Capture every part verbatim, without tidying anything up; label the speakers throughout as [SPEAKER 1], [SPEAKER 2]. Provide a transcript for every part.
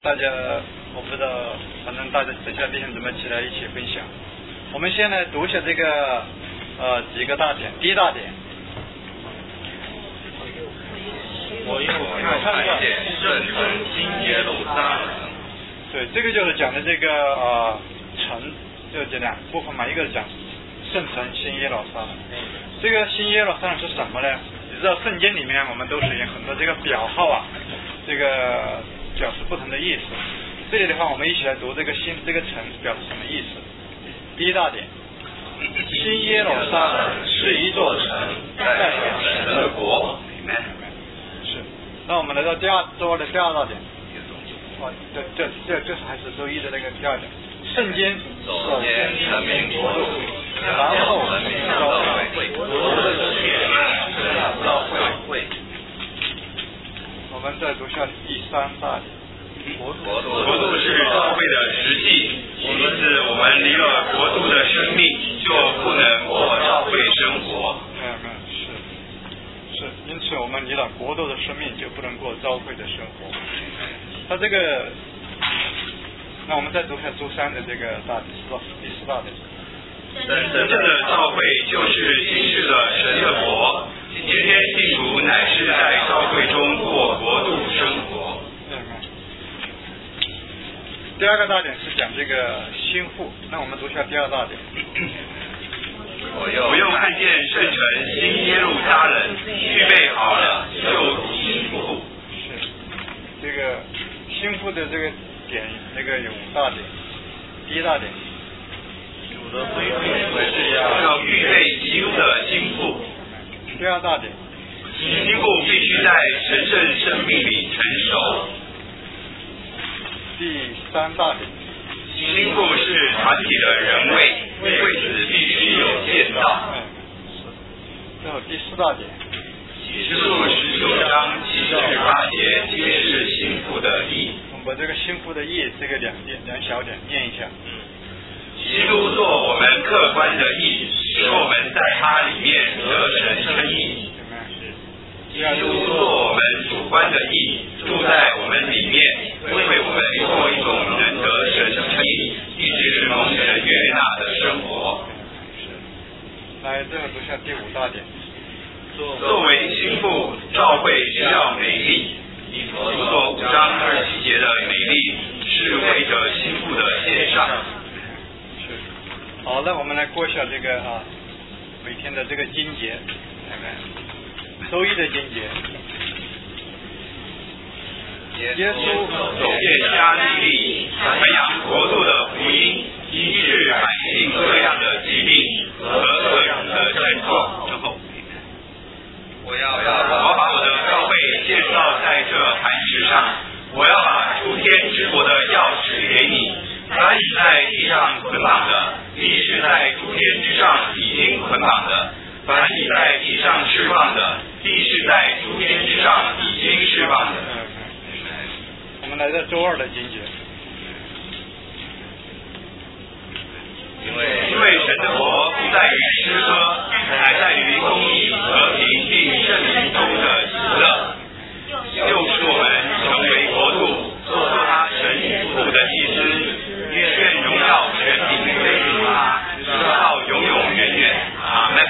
[SPEAKER 1] 大家，我不知道，反正大家等下弟兄姊妹起来一起分享。我们先来读一下这个呃几个大点。第一大点，
[SPEAKER 2] 我又看见圣城新耶路撒冷。
[SPEAKER 1] 对，这个就是讲的这个呃城，就这两部分嘛，一个是讲圣城新耶路撒冷。这个新耶路撒冷是什么呢？你知道圣经里面我们都是有很多这个表号啊，这个表示不同的意思。这里的话，我们一起来读这个新这个城表示什么意思。第一大点，新耶路撒冷
[SPEAKER 2] 是一座城，代表神的国。
[SPEAKER 1] 是。那我们来到第二周二的第二大点。哦，这这这这还是周一的那个第二点。圣经
[SPEAKER 2] 首先成名国度，
[SPEAKER 1] 然后
[SPEAKER 2] 文明教会，国度的血神教会。
[SPEAKER 1] 我们再读下第三大点。
[SPEAKER 2] 国度国度是教会的实际，因此我们离了国度的生命，就不能过教会生活。
[SPEAKER 1] 嗯嗯，是是，因此我们离了国度的生命，就不能过教会的生活。他这个，那我们再读下周三的这个大点，是吧？第四大点。
[SPEAKER 2] 真正的教会就是今世的神的国，今天信徒乃是在教会中过国度生活。
[SPEAKER 1] 第二个大点是讲这个心腹，那我们读下第二大点。
[SPEAKER 2] 我又我又看见圣城新耶路撒冷预备好了，就如心腹。
[SPEAKER 1] 是，这个心腹的这个点，那个有五大点。第一大点，
[SPEAKER 2] 主的恢复是要要预备基督的心腹。
[SPEAKER 1] 第二大点，
[SPEAKER 2] 心腹必须在神圣生命里成熟。
[SPEAKER 1] 第三大点，
[SPEAKER 2] 心腹是团体的人位，为此必须有建造。
[SPEAKER 1] 嗯，是。最后第四大点，
[SPEAKER 2] 启示录十九章七至八节揭示心腹的义。
[SPEAKER 1] 我们把这个心腹的义这个两点两小点念一下。
[SPEAKER 2] 基督做我们客观的义，使我们在他里面得神称义。基督做我们主观的义，住在我们里面，为我们过一种能得神称义，一直蒙神悦纳的生活。
[SPEAKER 1] 是。来，最后读下第五大点。
[SPEAKER 2] 作为心腹，教会需要美丽。以弗所五章二十七节的美丽，是为着心腹的献上。
[SPEAKER 1] 是。好，那我们来过一下这个啊，每天的这个经节。周一的经节。耶稣
[SPEAKER 2] 走遍加利利，传扬国度的福音，医治百姓各样的疾病和各样的症状。然后，我要我把我的教会建造在这磐石上，我要把诸天之国的钥匙给你。凡你在地上捆绑的，必是在诸天之上已经捆绑的；凡你在地上释放的，必是在诸天之上已经释放的。
[SPEAKER 1] 我们来到周二的经节。
[SPEAKER 2] 因为因为神的国不在于诗歌，乃在于公义、和平并圣灵中的喜乐。又使我们成为国度，做他神与父的祭司，愿荣耀全名归于他，直到永永远远。阿门。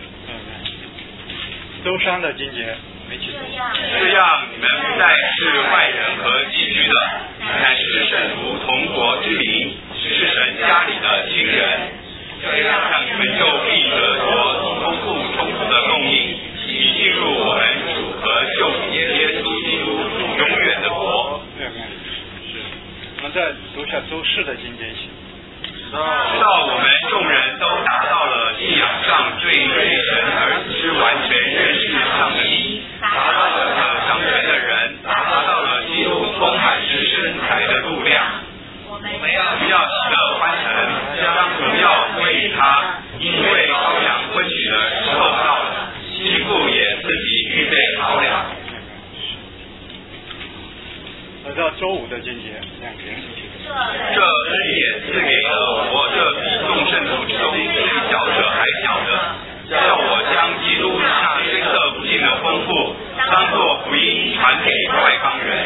[SPEAKER 1] 周三的经节，没记住。
[SPEAKER 2] 这样你们不再是外人和寄居的，乃是圣徒同国之民，是神家里的亲人。这样你们就必得着丰富充足的供应，以进入我们主和救主耶稣基督永远的国。
[SPEAKER 1] 对，是。我们再读下周四的经节一起。
[SPEAKER 2] 直到我们众人都达到了信仰上对对神儿子之完全认识上的义，达到了成全的人，达到了基督丰满之身材的度量。我们要不要喜乐欢腾，将荣耀归于他，因为羔羊婚娶的时候到了，心腹也自己预备好了。
[SPEAKER 1] 来到周五的经节，两节。
[SPEAKER 2] 这恩也赐给了我这比众圣徒之中最小者还小的，叫我将基督那深刻不尽的丰富，当作福音传给外邦人。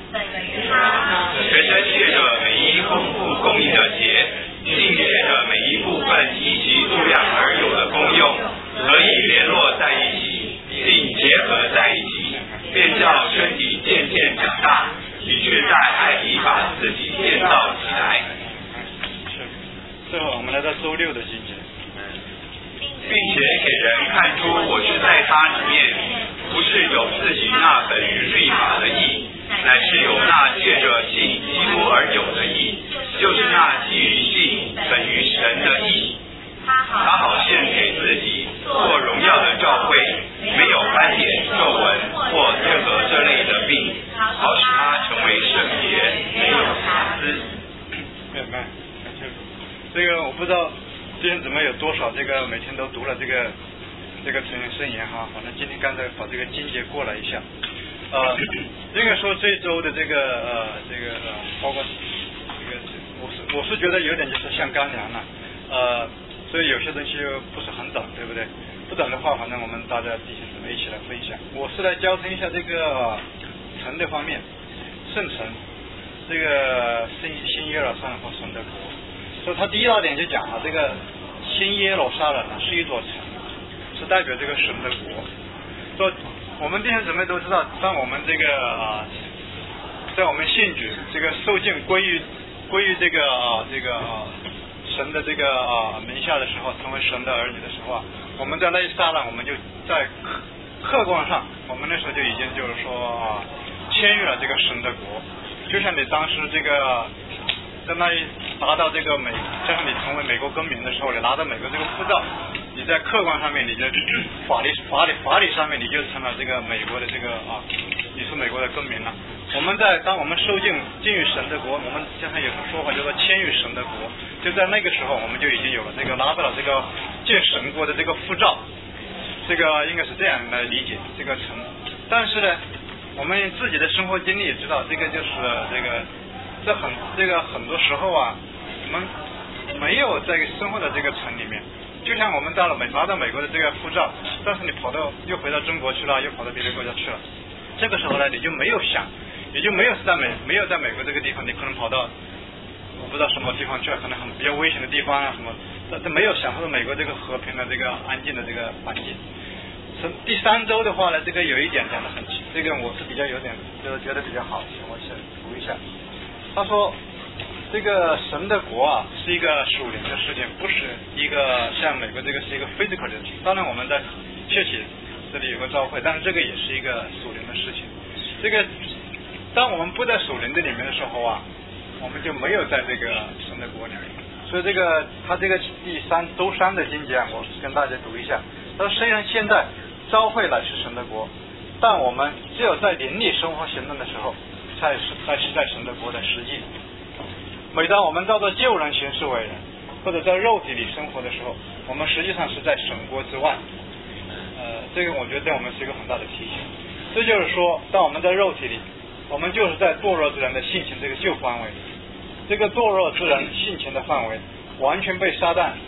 [SPEAKER 3] 等于他。
[SPEAKER 2] 全身借着每一丰富供应的节，并借着每一部分依其数量而有的功用，可以联络在一起，并结合在一起，便叫身体渐渐长大，以致在爱里把自己建造起来。
[SPEAKER 1] 最后我们来到周六的经节，
[SPEAKER 2] 并且给人看出我是在他里面，不是有自己那本于律法的义，乃是有那借着信基督而有的义，就是那基于信本于神的义。他好献给自己做荣耀的教会，没有斑点、皱纹或任何这类的病，好使他成为圣洁，没有瑕疵。
[SPEAKER 1] 明白？这个我不知道今天怎么有多少这个每天都读了这个这个成员圣言哈，反正今天刚才把这个经节过了一下，呃，应该说这周的这个呃这个呃包括这个我是我是觉得有点就是像干粮了，呃，所以有些东西不是很懂，对不对？不懂的话，反正我们大家弟兄姊妹一起来分享。我是来交通一下这个城的方面，圣城，这个新新耶路撒冷和神的国。所以他第一大点就讲了，这个新耶路撒冷呢是一座城，是代表这个神的国。说我们弟兄姊妹都知道，当我们这个啊、呃，在我们信主这个受尽归于归于这个啊、呃、这个啊、呃、神的这个啊、呃、名下的时候，成为神的儿女的时候啊，我们在那一刹那，我们就在客观上，我们那时候就已经就是说啊签约了这个神的国，就像你当时这个。在那一达到这个美，就像你成为美国公民的时候，你拿到美国这个护照，你在客观上面，你就法律法律法律上面，你就成了这个美国的这个啊，你是美国的公民了。我们在当我们受尽进入神的国，我们经常有种说法叫做迁于神的国，就在那个时候，我们就已经有了这个拿到了这个进神国的这个护照，这个应该是这样来理解这个城。但是呢，我们自己的生活经历也知道，这个就是这个。这很这个很多时候啊，我们没有在生活的这个城里面，就像我们到了美拿到美国的这个护照，但是你跑到又回到中国去了，又跑到别的国家去了，这个时候呢，你就没有想，也就没有是在美没有在美国这个地方，你可能跑到我不知道什么地方去了，可能很比较危险的地方啊什么，但这没有享受到美国这个和平的这个安静的这个环境。从第三周的话呢，这个有一点讲得很清，这个我是比较有点就是觉得比较好，我先读一下。他说这个神的国啊是一个属灵的事情，不是一个像美国这个是一个 physical 的事情。当然我们在确实这里有个召会，但是这个也是一个属灵的事情。这个当我们不在属灵的里面的时候啊，我们就没有在这个神的国里面。所以这个他这个第三周三的经节啊，我跟大家读一下。他说虽然现在召会乃是神的国，但我们只有在灵里生活行动的时候，才是才是在神的国的实际。每当我们照着旧人行事为人，或者在肉体里生活的时候，我们实际上是在神国之外。呃，这个我觉得对我们是一个很大的提醒。这就是说，当我们在肉体里，我们就是在堕落之人的性情这个旧范围，这个堕落之人性情的范围完全被撒旦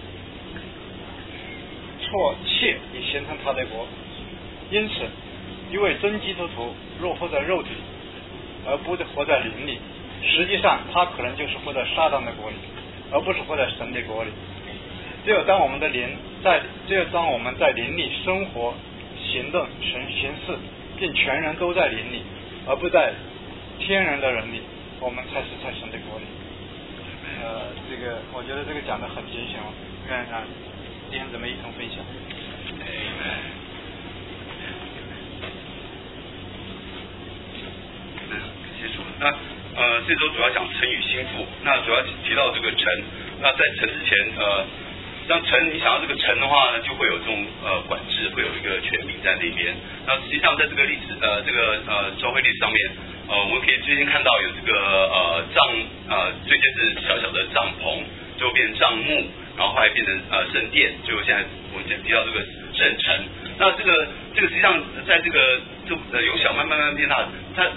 [SPEAKER 1] 错窃以形成他的国。因此，一位真基督徒若活在肉体里，而不是活在灵里，实际上他可能就是活在撒旦的国里，而不是活在神的国里。只有当我们的灵在，只有当我们在灵里生活、行动、行行事，并全人都在灵里，而不在天然的人里，我们才是在神的国里。呃，这个我觉得这个讲得很精详，看看弟兄姊妹一同分享。
[SPEAKER 2] 结束。那呃，这周主要讲城与心腹，那主要提到这个城。那在城之前，呃，像城，你想要这个城的话呢，就会有这种呃管制，会有一个权柄在那边。那实际上在这个历史呃这个呃教会历史上面，呃，我们可以最近看到有这个呃帐呃最先是小小的帐篷，最后变成帐幕，然后后来变成呃圣殿，最后现在我们现在提到这个圣城。那这个这个实际上在这个就呃由小慢慢慢变大，它。其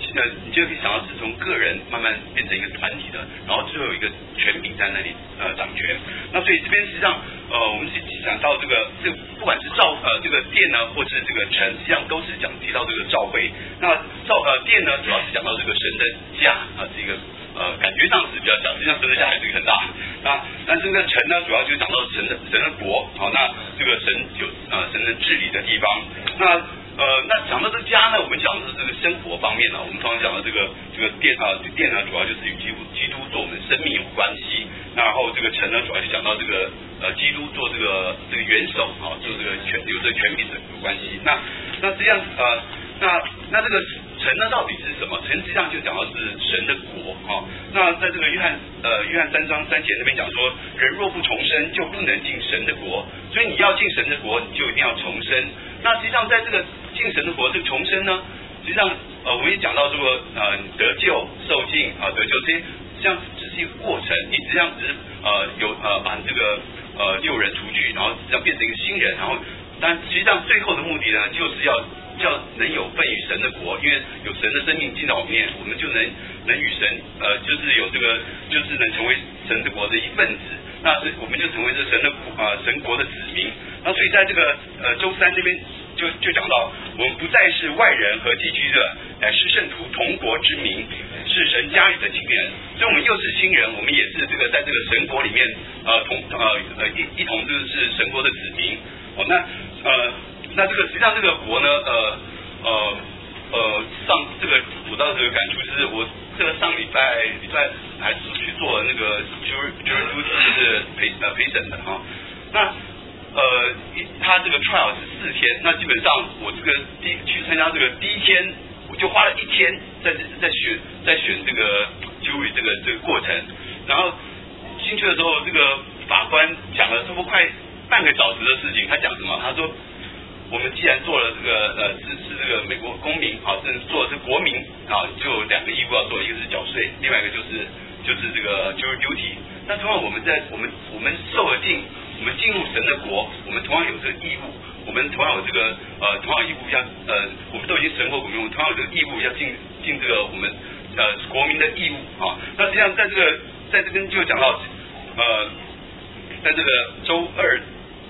[SPEAKER 2] 呃，你就可以想到是从个人慢慢变成一个团体的，然后最后有一个权柄在那里呃掌权。那所以这边实际上呃，我们是讲到这个这个不管是召呃这个殿呢，或者这个城，实际上都是讲提到这个召会。那召呃殿呢，主要是讲到这个神的家啊，这个呃感觉上是比较小，实际上神的家还是一个很大啊。但是这个城呢，主要就是讲到神的神的国，好，那这个神有呃神的治理的地方。那呃，那讲到这个家呢，我们讲的是这个生活方面呢，我们常常讲的这个这个殿啊，殿呢主要就是与基督基督做我们生命有关系。然后这个城呢，主要就讲到这个呃基督做这个这个元首啊，做这个权有这个权柄的有关系。那那实际上呃，那那这个城呢到底是什么？城实际上就讲到是神的国啊。那在这个约翰呃约翰三章三节那边讲说，人若不重生，就不能进神的国。所以你要进神的国，你就一定要重生。那实际上在这个进神的国这个重生呢，实际上呃我们也讲到说呃得救受尽啊得救这些，实际上只是一个过程，你实际上只是呃有呃把这个呃旧人除去，然后实际上变成一个新人，然后但实际上最后的目的呢，就是要叫能有份于神的国，因为有神的生命进到我们面，我们就能能与神呃就是有这个就是能成为神的国的一份子，那是我们就成为这神的呃神国的子民。那所以在这个呃周三这边就就讲到，我们不再是外人和寄居的，乃是圣徒同国之民，是神家里的亲人。所以我们又是新人，我们也是这个在这个神国里面呃同呃呃一一同就是神国的子民。哦，那呃那这个实际上这个国呢呃呃呃上这个我到这个感触就是我这个上礼拜礼拜还是去做那个 jury jury duty 就是陪呃陪审的哈。那呃，他这个 trial 是四天，那基本上我这个第去参加这个第一天，我就花了一天在在选在选这个 jury 这个这个过程，然后进去的时候，这个法官讲了差不多快半个小时的事情，他讲什么？他说，我们既然做了这个呃是是这个美国公民啊，是做的是国民啊，就有两个义务要做，一个是缴税，另外一个就是就是这个 jury duty。那同样我们在我们我们受了禁。我们进入神的国，我们同样有这个义务，我们同样有这个呃同样义务要呃，我们都已经神国国民，我们同样有这个义务要进进这个我们呃国民的义务啊。那实际上在这个在这边就讲到呃，在这个周二，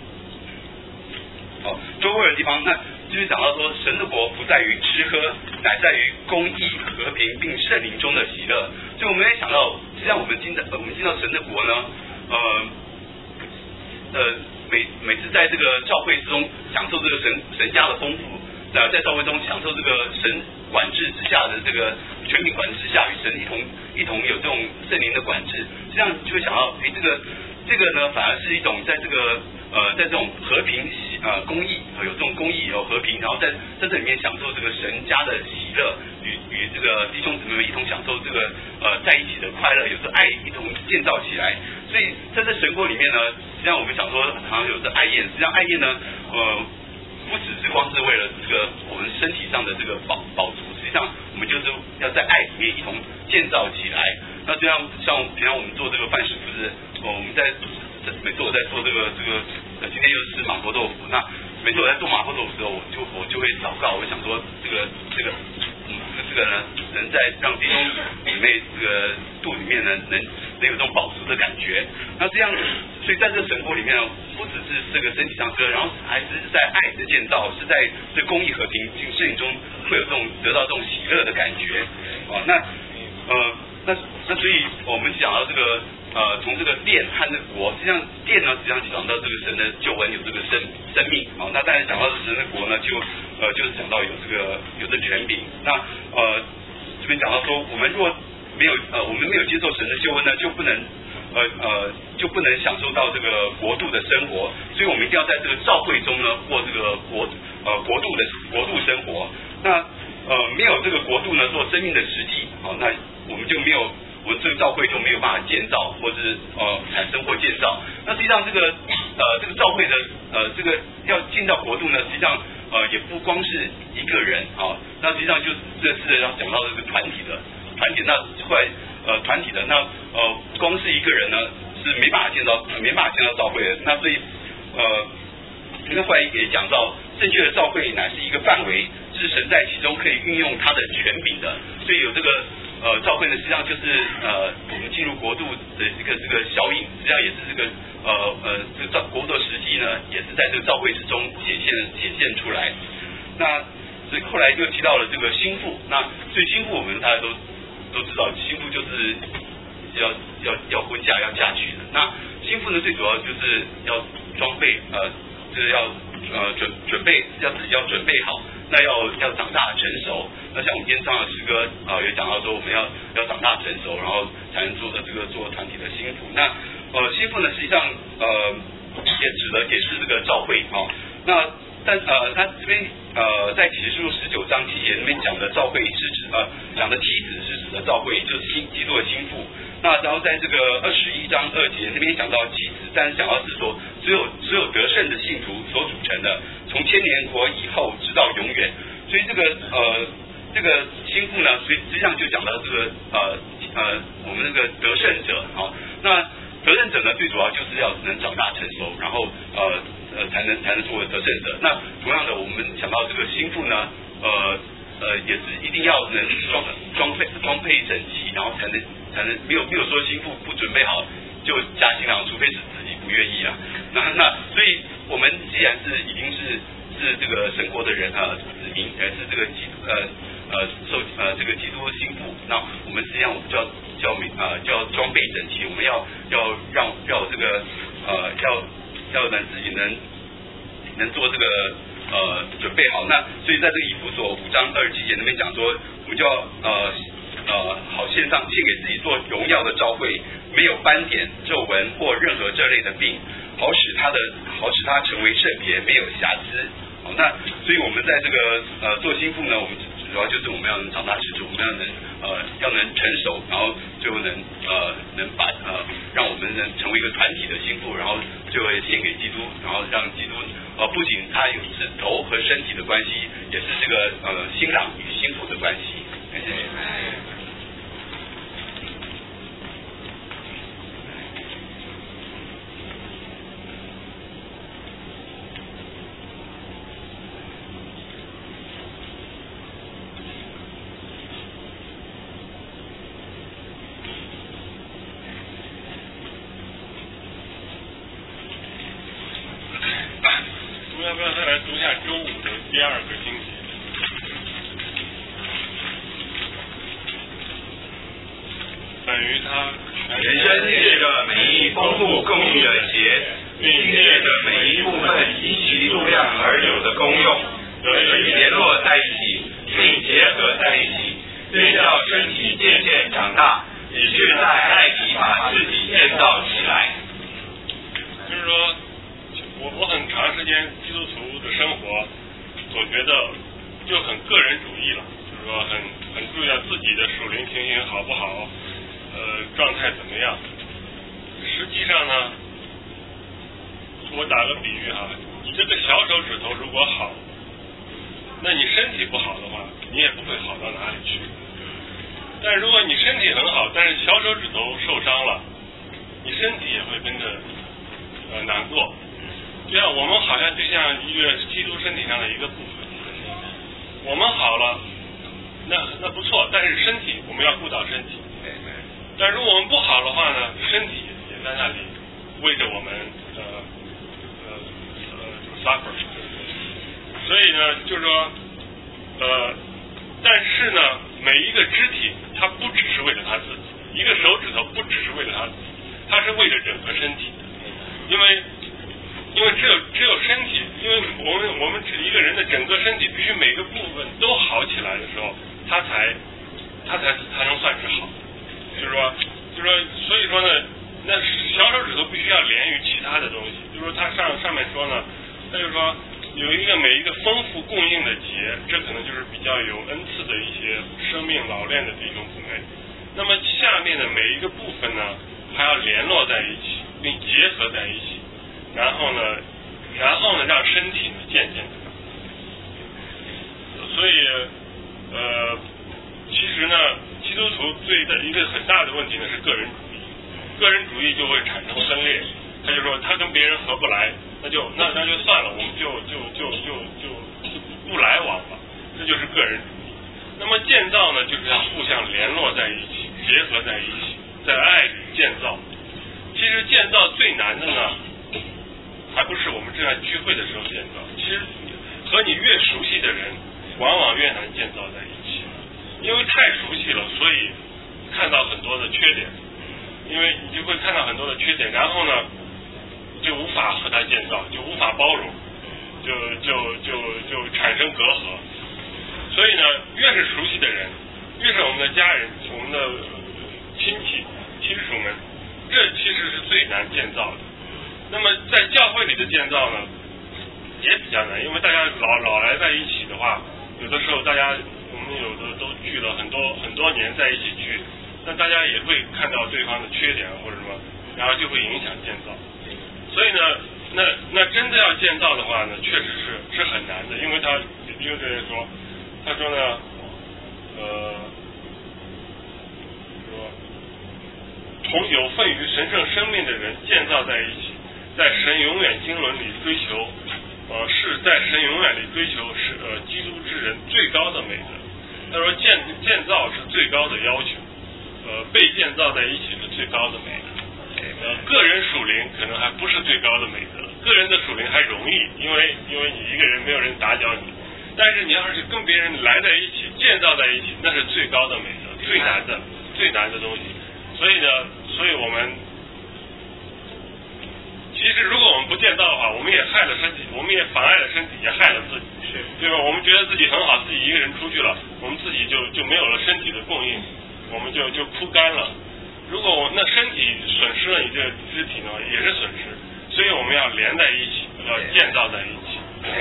[SPEAKER 2] 哦周二的地方，那就是讲到说神的国不在于吃喝，乃在于公义和平并圣灵中的喜乐。所以我们也想到，实际上我们进到我们进到神的国呢，呃。呃，每每次在这个教会之中享受这个神神家的丰富，呃，在教会中享受这个神管制之下的这个权柄管制之下，与神一同一同有这种圣灵的管制，这样就会想到，哎，这个这个呢，反而是一种在这个呃，在这种和平呃公义有这种公义有和平，然后在在这里面享受这个神家的喜乐，与与这个弟兄姊妹们一同享受这个呃在一起的快乐，有时爱一同建造起来。所以在这神国里面呢，实际上我们想说，好像有这爱宴，实际上爱宴呢，呃，不只是光是为了这个我们身体上的这个饱饱足，实际上我们就是要在爱里面一同建造起来。那这样像平常我们做这个饭食，不是我们在每次我在做这个这个，呃，今天又是吃麻婆豆腐，那每次我在做麻婆豆腐的时候，我就我就会祷告，我想说这个这个。嗯，这个呢，能在让弟兄姊妹这个肚里面呢，能能有这种饱足的感觉。那这样，所以在这个神国里面，不只是这个身体上这个，然后还是在爱的建造，是在这公义和平进圣中会有这种得到这种喜乐的感觉。哦，那呃，那那所以我们讲到这个呃，从这个殿和这个国，实际上殿呢，实际上讲到这个神的救恩有这个生生命。哦，那当然讲到神的国呢，就呃就是讲到有这个有这权柄。那呃这边讲到说，我们若没有呃我们没有接受神的救恩呢，就不能呃呃就不能享受到这个国度的生活。所以我们一定要在这个召会中呢，过这个国呃国度的国度生活。那呃没有这个国度呢，做生命的实际。好，那我们就没有。我们这个教会就没有办法建造，或是呃产生或建造。那实际上这个呃这个教会的呃这个要进到国度呢，实际上呃也不光是一个人啊，那实际上就这是要讲到这个团体的团体。那后来呃团体的那呃光是一个人呢是没办法建造，没办法建造教会的。那所以呃那后来也讲到正确的教会乃是一个范围， 是神在其中可以运用他的权柄的，所以有这个呃召会呢，实际上就是呃我们进入国度的一个这个小影，实际上也是这个呃呃这个召国度的实际呢，也是在这个召会之中显现显现出来。那所以后来又提到了这个心腹，那所以心腹我们大家都都知道，心腹就是要要要婚嫁要嫁娶的。那心腹呢，最主要就是要装备呃，就是要呃准准备要自己要准备好，那要要长大成熟。那像我们今天唱的诗歌啊、呃，也讲到说我们要要长大成熟，然后才能做的这个做团体的心腹。那呃心腹呢，实际上呃也指的也是这个召会啊、哦。那但呃他这边呃在启示录十九章七节那边讲的召会是指呃讲的梯子是指的召会，就是新基督的心腹。那然后在这个二十一章二节那边讲到妻子，但是讲到是说只有只有得胜的信徒所组成的，从千年国以后直到永远。所以这个呃这个心腹呢，所以实际上就讲到这个呃呃我们那个得胜者啊、哦。那得胜者呢，最主要就是要能长大成熟，然后呃呃才能才能作为得胜者。那同样的，我们想到这个心腹呢，呃呃也是一定要能装装配装配整齐，然后才能。才能没有没有说心腹不准备好就嫁新郎，除非是自己不愿意啊。那那所以我们既然是已经是是这个神国的人啊，子民，而是这个基督呃呃受呃这个基督心腹，那我们实际上我们就要就要呃就要装备整齐，我们要要让要这个呃要要能自己能能做这个呃准备好。那所以在这个以弗所五章二十七节那边讲说，我们就要呃。呃，好献上献给自己做荣耀的召会，没有斑点、皱纹或任何这类的病，好使他的好使他成为圣别，没有瑕疵。好，那所以我们在这个呃做心腹呢，我们主要就是我们要能长大成熟，我们要能呃要能成熟，然后最后能呃能把呃让我们能成为一个团体的心腹，然后最后献给基督，然后让基督呃不仅他有是头和身体的关系，也是这个呃新郎与心腹的关系。谢谢。
[SPEAKER 3] 我们要不要再来读一下周五的第二个经节？本于他
[SPEAKER 2] 人生借着每一丰富供应的节，并借着每一部分以其度量而有的功用，得以联络在一起，并结合在一起，并叫身体渐渐长大，以致在爱里把自己建造起来。
[SPEAKER 3] 就是说，我我很长时间基督徒的生活，总觉得就很个人主义了，就是说很很注意到自己的属灵情形好不好。呃，状态怎么样？实际上呢，我打个比喻哈，你这个小手指头如果好，那你身体不好的话，你也不会好到哪里去。但如果你身体很好，但是小手指头受伤了，你身体也会跟着呃难过。就像我们好像就像一个基督身体上的一个部分，我们好了，那那不错，但是身体我们要顾到身体。但如果我们不好的话呢，身体也在那里为着我们呃呃呃 suffer。所以呢，就是说呃，但是呢，每一个肢体它不只是为了他自己，一个手指头不只是为了他自己，它是为了整个身体的。因为因为只有只有身体，因为我们我们指一个人的整个身体必须每个部分都好起来的时候，他才他才才能算是好。就是说，就是说，所以说呢，那小手指头必须要连于其他的东西。就是说，它上上面说呢，他就说有一个每一个丰富供应的节，这可能就是比较有恩赐的一些生命老练的弟兄姊妹。那么下面的每一个部分呢，还要联络在一起，并结合在一起，然后呢，然后呢，让身体呢渐渐的长。所以，呃，其实呢。基督徒最的一个很大的问题呢是个人主义，个人主义就会产生分裂。他就说他跟别人合不来，那就那那就算了，我们就就就就就就不来往了。 这就是个人主义。那么建造呢，就是要互相联络在一起，结合在一起，在爱里建造。其实建造最难的呢，还不是我们这样聚会的时候建造，其实和你越熟悉的人，往往越难建造在一起，因为太熟悉了，所以看到很多的缺点，因为你就会看到很多的缺点，然后呢，就无法和他建造，就无法包容，就就就就产生隔阂。所以呢，越是熟悉的人，越是我们的家人、我们的亲戚、亲属们，这其实是最难建造的。那么在教会里的建造呢，也比较难，因为大家老老来在一起的话，有的时候大家我们有的都聚了很多很多年在一起聚，那大家也会看到对方的缺点或者什么，然后就会影响建造。所以呢，那那真的要建造的话呢，确实是是很难的，因为他有的人说，他说呢，呃，说同有份于神圣生命的人建造在一起，在神永远经纶里追求，呃，是在神永远里追求是呃基督之人最高的美德。他说建建造是最高的要求，呃，被建造在一起是最高的美德。呃，个人属灵可能还不是最高的美德，个人的属灵还容易，因为因为你一个人没有人打搅你。但是你要是跟别人来在一起，建造在一起，那是最高的美德，最难的最难的东西。所以呢，所以我们其实如果我们不建造的话，我们也害了身体，我们也妨碍了身体，也害了自己，对吧？我们觉得自己很好，自己一个人出去了，我们自己就就没有了身体的供应，我们就就枯干了。如果我那身体损失了你这个肢体呢，也是损失，所以我们要连在一起，要建造在一起。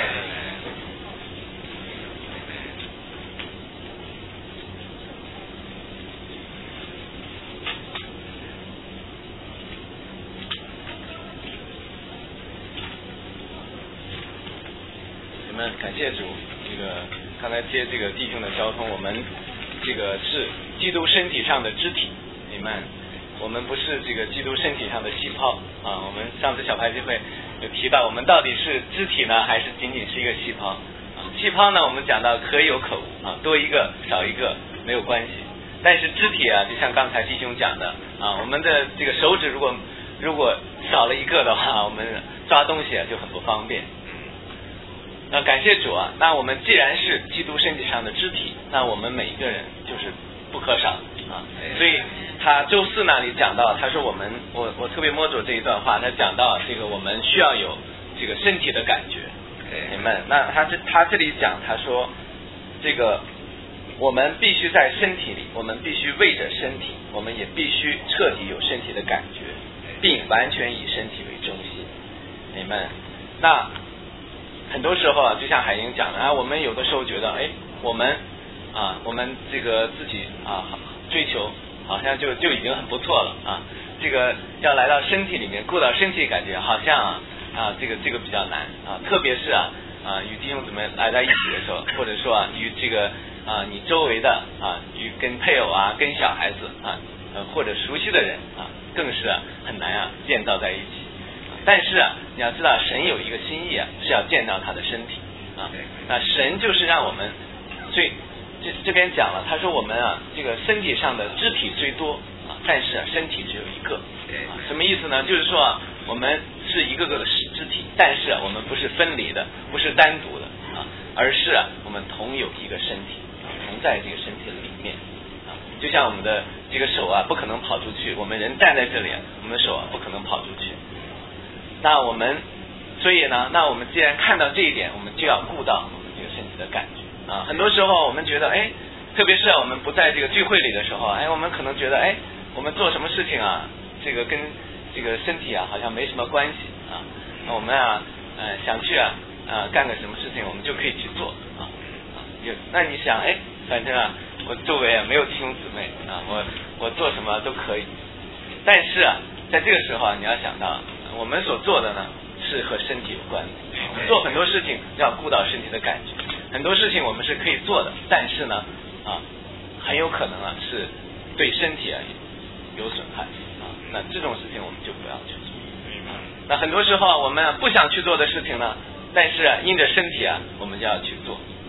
[SPEAKER 4] 我们感谢主，这个刚才接这个弟兄的交通，我们这个是基督身体上的肢体，你们，我们不是这个基督身体上的细胞啊。我们上次小牌聚会有提到，我们到底是肢体呢，还是仅仅是一个细胞啊？细胞呢，我们讲到可有可无啊，多一个少一个没有关系。但是肢体啊，就像刚才弟兄讲的啊，我们的这个手指如果如果少了一个的话，我们抓东西啊就很不方便。那感谢主啊！那我们既然是基督身体上的肢体，那我们每一个人就是不可少啊。所以他周四那里讲到，他说我们我我特别摸着这一段话，他讲到这个我们需要有这个身体的感觉，你们那他这他这里讲他说这个我们必须在身体里，我们必须为着身体，我们也必须彻底有身体的感觉，并完全以身体为中心，你们那。很多时候啊，就像海英讲的啊，我们有的时候觉得，哎，我们啊，我们这个自己啊追求，好像就就已经很不错了啊。这个要来到身体里面，顾到身体，感觉好像啊啊，这个这个比较难啊。特别是啊啊，与弟兄姊妹来在一起的时候，或者说啊，与这个啊你周围的啊，与跟配偶啊，跟小孩子啊，呃或者熟悉的人啊，更是啊很难啊建造在一起。但是啊，你要知道，神有一个心意啊，是要建造他的身体啊。那神就是让我们，所以这这边讲了，他说我们啊，这个身体上的肢体虽多啊，但是啊，身体只有一个啊。什么意思呢？就是说啊，我们是一个个的肢体，但是啊，我们不是分离的，不是单独的啊，而是啊，我们同有一个身体，啊、同在这个身体里面啊。就像我们的这个手啊，不可能跑出去，我们人站在这里，我们手啊，不可能跑出去。那我们，所以呢，那我们既然看到这一点，我们就要顾到我们这个身体的感觉啊。很多时候我们觉得，哎，特别是我们不在这个聚会里的时候，哎，我们可能觉得，哎，我们做什么事情啊，这个跟这个身体啊好像没什么关系啊。那我们啊，呃，想去啊，啊，干个什么事情，我们就可以去做啊。有，那你想，哎，反正啊，我周围啊没有弟兄姊妹啊，我我做什么都可以。但是啊，在这个时候啊，你要想到。我们所做的呢是和身体有关的，我们做很多事情要顾到身体的感觉，很多事情我们是可以做的，但是呢啊很有可能啊是对身体啊有损害啊，那这种事情我们就不要去做。那很多时候啊我们不想去做的事情呢，但是啊因着身体啊我们就要去做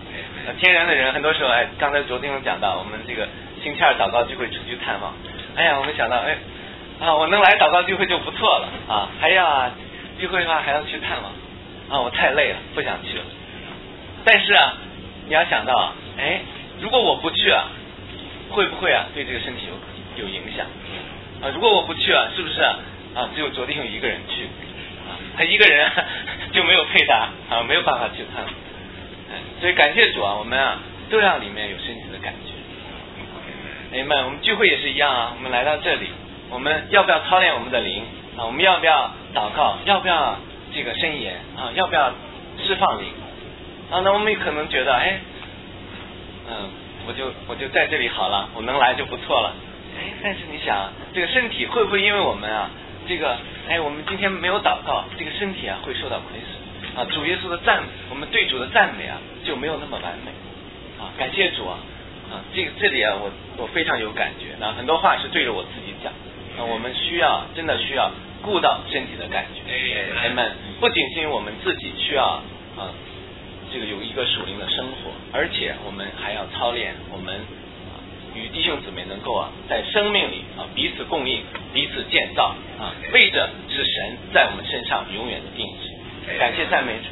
[SPEAKER 4] 天然的人，很多时候哎，刚才昨天有讲到，我们这个星期二祷告聚会出去探望，哎呀，我们想到哎啊，我能来祷告聚会就不错了啊，还要聚会的话还要去探望啊，我太累了，不想去了。但是啊，你要想到，哎，如果我不去啊，会不会啊对这个身体有有影响啊？如果我不去啊，是不是啊？啊，只有昨天有一个人去啊，他一个人、啊、就没有配搭啊，没有办法去探望。所以感谢主啊，我们啊都让里面有身体的感觉。哎们，我们聚会也是一样啊，我们来到这里，我们要不要操练我们的灵啊？我们要不要祷告？要不要这个申言啊？要不要释放灵啊？那我们可能觉得，哎，嗯，我就我就在这里好了，我能来就不错了。哎，但是你想，这个身体会不会因为我们啊，这个哎，我们今天没有祷告，这个身体啊会受到亏损？啊，主耶稣的赞，我们对主的赞美啊就没有那么完美啊！感谢主啊！啊，这个这里啊，我我非常有感觉。那很多话是对着我自己讲啊，我们需要真的需要顾到身体的感觉。哎们，不仅仅我们自己需要啊，这个有一个属灵的生活，而且我们还要操练我们啊与弟兄姊妹能够啊在生命里啊彼此供应、彼此建造啊，为着使神在我们身上永远的定旨。感谢赞美主。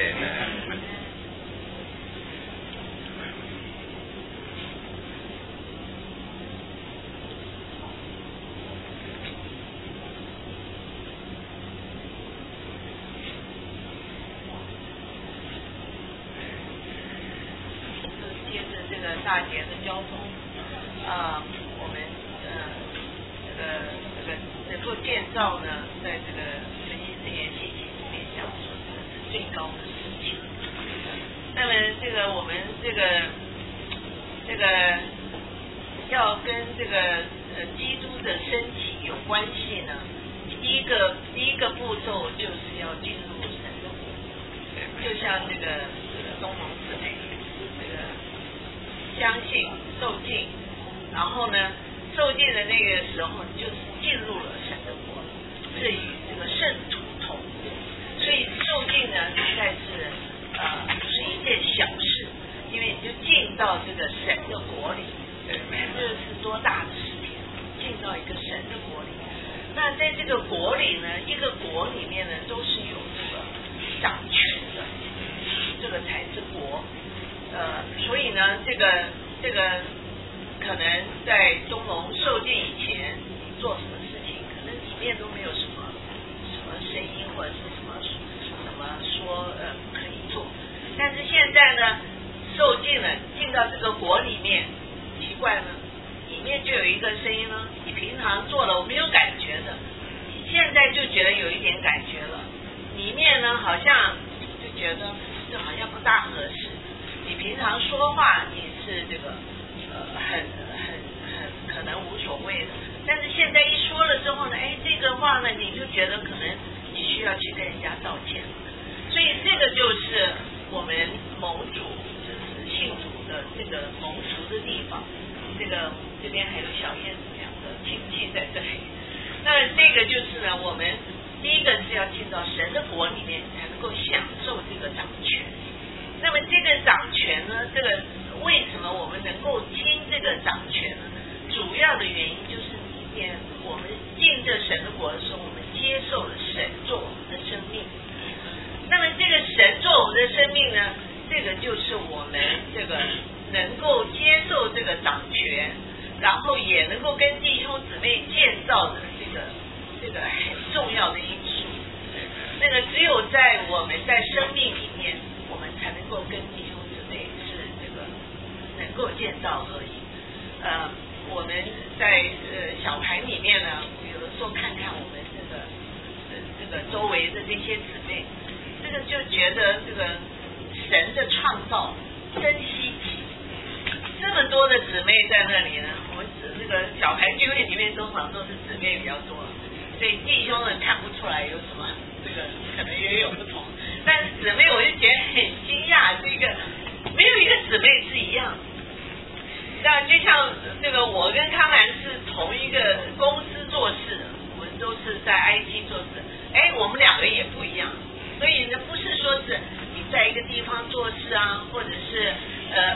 [SPEAKER 5] 接着这个大节的交通啊、呃，我们呃这个这个能够建造呢，在这个神经实验信息里面讲说这个是最高的事情。那么这个我们这个这个要跟这个呃基督的身体有关系呢，第一个第一个步骤就是要进入神的国，就像这个东盟姊妹这个相信受尽，然后呢受尽的那个时候就是进入了神的国，是与这个圣徒同国，所以受尽呢实在是呃不是一件小事，因为你就进到这个神的国里，这是多大的事情，进到一个神的国里。那在这个国里呢，一个国里面呢都是有这个掌权的，这个才是国。呃，所以呢，这个这个可能在东盟受尽以前，你做什么事情，可能里面都没有什么什么声音或者是什么什么说呃不可以做。但是现在呢，受尽了，进到这个国里面，奇怪呢，里面就有一个声音呢，你平常做了我没有感觉的，你现在就觉得有一点感觉了，里面呢好像就觉得这好像不大合适。你平常说话你是这个呃很很很可能无所谓的，但是现在一说了之后呢，哎，这个话呢你就觉得可能你需要去跟人家道歉，所以这个就是我们盟主就是信主的这个蒙福的地方。这个这边还有小燕子两个亲戚在这里，那这个就是呢，我们第一个是要进到神的国里面才能够享受这个掌权。那么这个掌权呢，这个为什么我们能够听这个掌权呢？主要的原因就是里面我们进这神的国的时候，我们接受了神做我们的生命。那么这个神做我们的生命呢，这个就是我们这个能够接受这个掌权，然后也能够跟弟兄姊妹建造的这个这个很重要的因素。那个只有在我们在生命里面，我们才能够跟弟兄姊妹是这个能够建造合一。呃，我们在呃小盘里面呢，有的时候看看我们这个呃这个周围的这些姊妹，这个就觉得这个神的创造真稀奇。这么多的姊妹在那里呢，我们这个小牌聚会里面通常都是姊妹比较多，所以弟兄们看不出来有什么这个可能也有不同，但是姊妹我就觉得很惊讶，这个没有一个姊妹是一样。那就像这个我跟康兰是同一个公司做事的，我们都是在 I T 做事，哎，我们两个也不一样，所以呢不是说是你在一个地方做事啊，或者是呃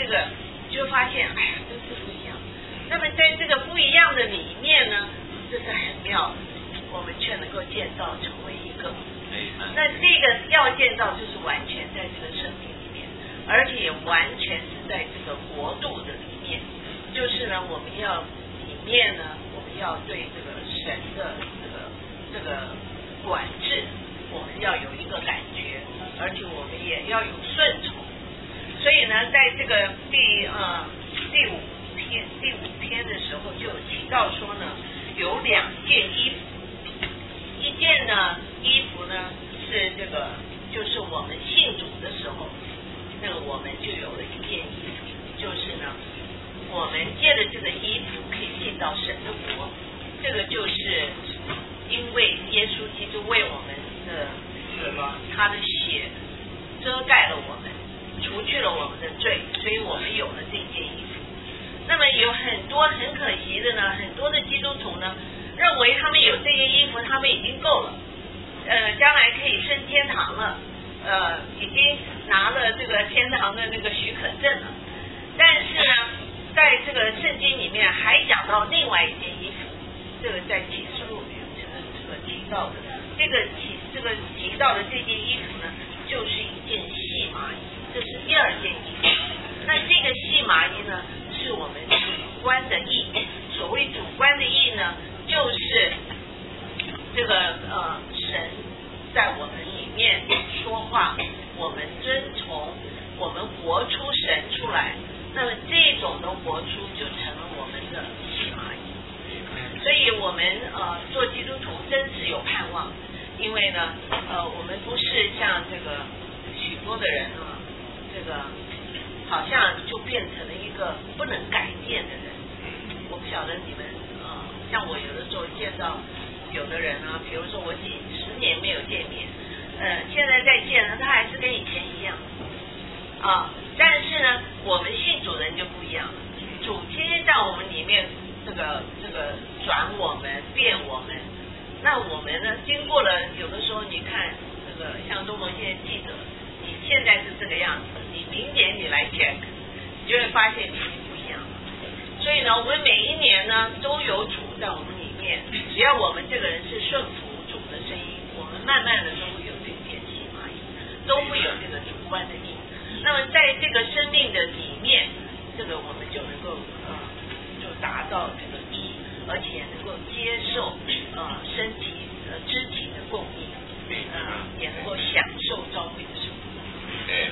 [SPEAKER 5] 个就发现，哎呀，都是不一样。那么在这个不一样的里面呢，这是很妙的，我们却能够建造成为一个。那这个要建造，就是完全在这个生命里面，而且也完全是在这个国度的里面。就是呢，我们要里面呢，我们要对这个神的这个这个管制，我们要有一个感觉，而且我们也要有顺从。所以呢，在这个第呃第五篇第五篇的时候，就有提到说呢，有两件衣服，一件呢衣服呢是这个，就是我们信主的时候，那个我们就有了一件衣服，就是呢，我们借着这个衣服可以进到神的国，这个就是因为耶稣基督为我们的什么，他的血遮盖了我们，除去了我们的罪，所以我们有了这件衣服。那么有很多很可惜的呢，很多的基督徒呢，认为他们有这件衣服，他们已经够了，呃，将来可以升天堂了，呃，已经拿了这个天堂的那个许可证了。但是呢，在这个圣经里面还讲到另外一件衣服，这个在启示录里这个这个提到的，这个提这个提到的这件衣服呢，就是一件细麻衣，这是第二件衣服。那这个细麻衣呢，是我们主观的义。所谓主观的义呢，就是这个呃神在我们里面说话，我们遵从，我们活出神出来。那么这种的活出就成了我们的细麻衣。所以我们呃做基督徒真是有盼望，因为呢呃我们不是像这个许多的人啊，这个好像就变成了一个不能改变的人。我不晓得你们呃像我有的时候见到有的人啊，比如说我几十年没有见面，呃现在再见了，他还是跟以前一样啊。但是呢，我们信主人就不一样了，主天天在我们里面这个这个转我们变我们。那我们呢，经过了有的时候你看这个像东蒙现在记者，你现在是这个样子，你明年你来 check， 你就会发现你已经不一样了。所以呢，我们每一年呢都有主在我们里面，只要我们这个人是顺服主的声音，我们慢慢的都会有这件细麻衣，都会有这个主观的意。那么在这个生命的里面，这个我们就能够呃就达到这个义，而且能够接受呃身体呃肢体的供应，呃也能够享受召会的生活。对。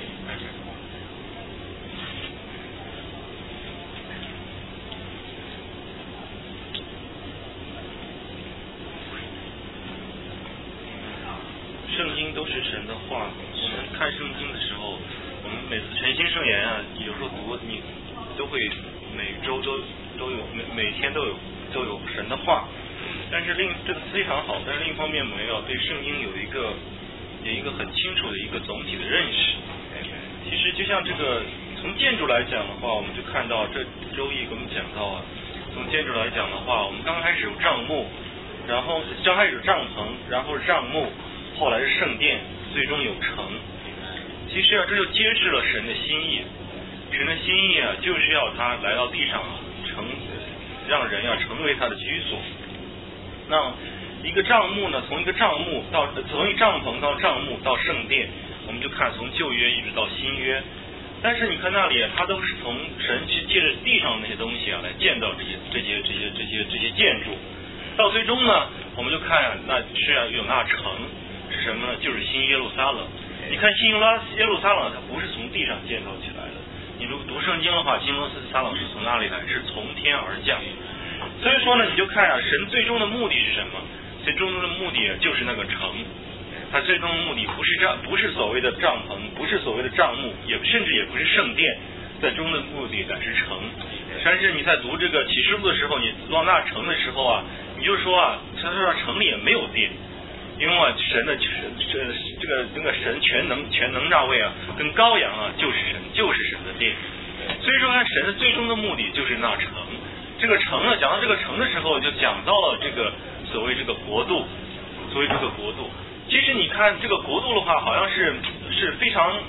[SPEAKER 6] 圣经都是神的话，我们看圣经的时候，我们每次诚心圣言啊，有时候读你都会每周都都有每每天都有都有神的话，但是另这个非常好，但是另一方面我们要对圣经有一个有一个很清楚的一个总体的认识。其实就像这个从建筑来讲的话，我们就看到这周易给我们讲到啊，从建筑来讲的话，我们刚开始有帐幕，然后刚开始有帐篷，然后是帐幕。后来是圣殿，最终有城。其实啊，这就揭示了神的心意。神的心意啊，就是要他来到地上成，让人要成为他的居所。那一个帐幕呢，从一个帐幕到从一个帐篷到帐幕到圣殿，我们就看从旧约一直到新约。但是你看那里，他都是从神去借着地上那些东西啊来建造这些这些这些这些这些建筑。到最终呢，我们就看啊，那是要有那城。是什么呢？就是新耶路撒冷。你看新耶路撒冷，它不是从地上建造起来的。你如果读圣经的话，新耶路撒冷是从哪里来？是从天而降。所以说呢，你就看啊，神最终的目的是什么？最终的目的就是那个城。它最终的目的不是帐，不是所谓的帐篷，不是所谓的帐幕，也甚至也不是圣殿。最终的目的乃是城。但是你在读这个启示录的时候，你读到那城的时候啊，你就说啊，他说城里也没有殿。因为啊，神的神这这个这个神全能全能那位啊，跟羔羊啊就是神就是神的殿，所以说看神的最终的目的就是那城。这个城呢，讲到这个城的时候，就讲到了这个所谓这个国度，所谓这个国度。其实你看这个国度的话，好像是是非常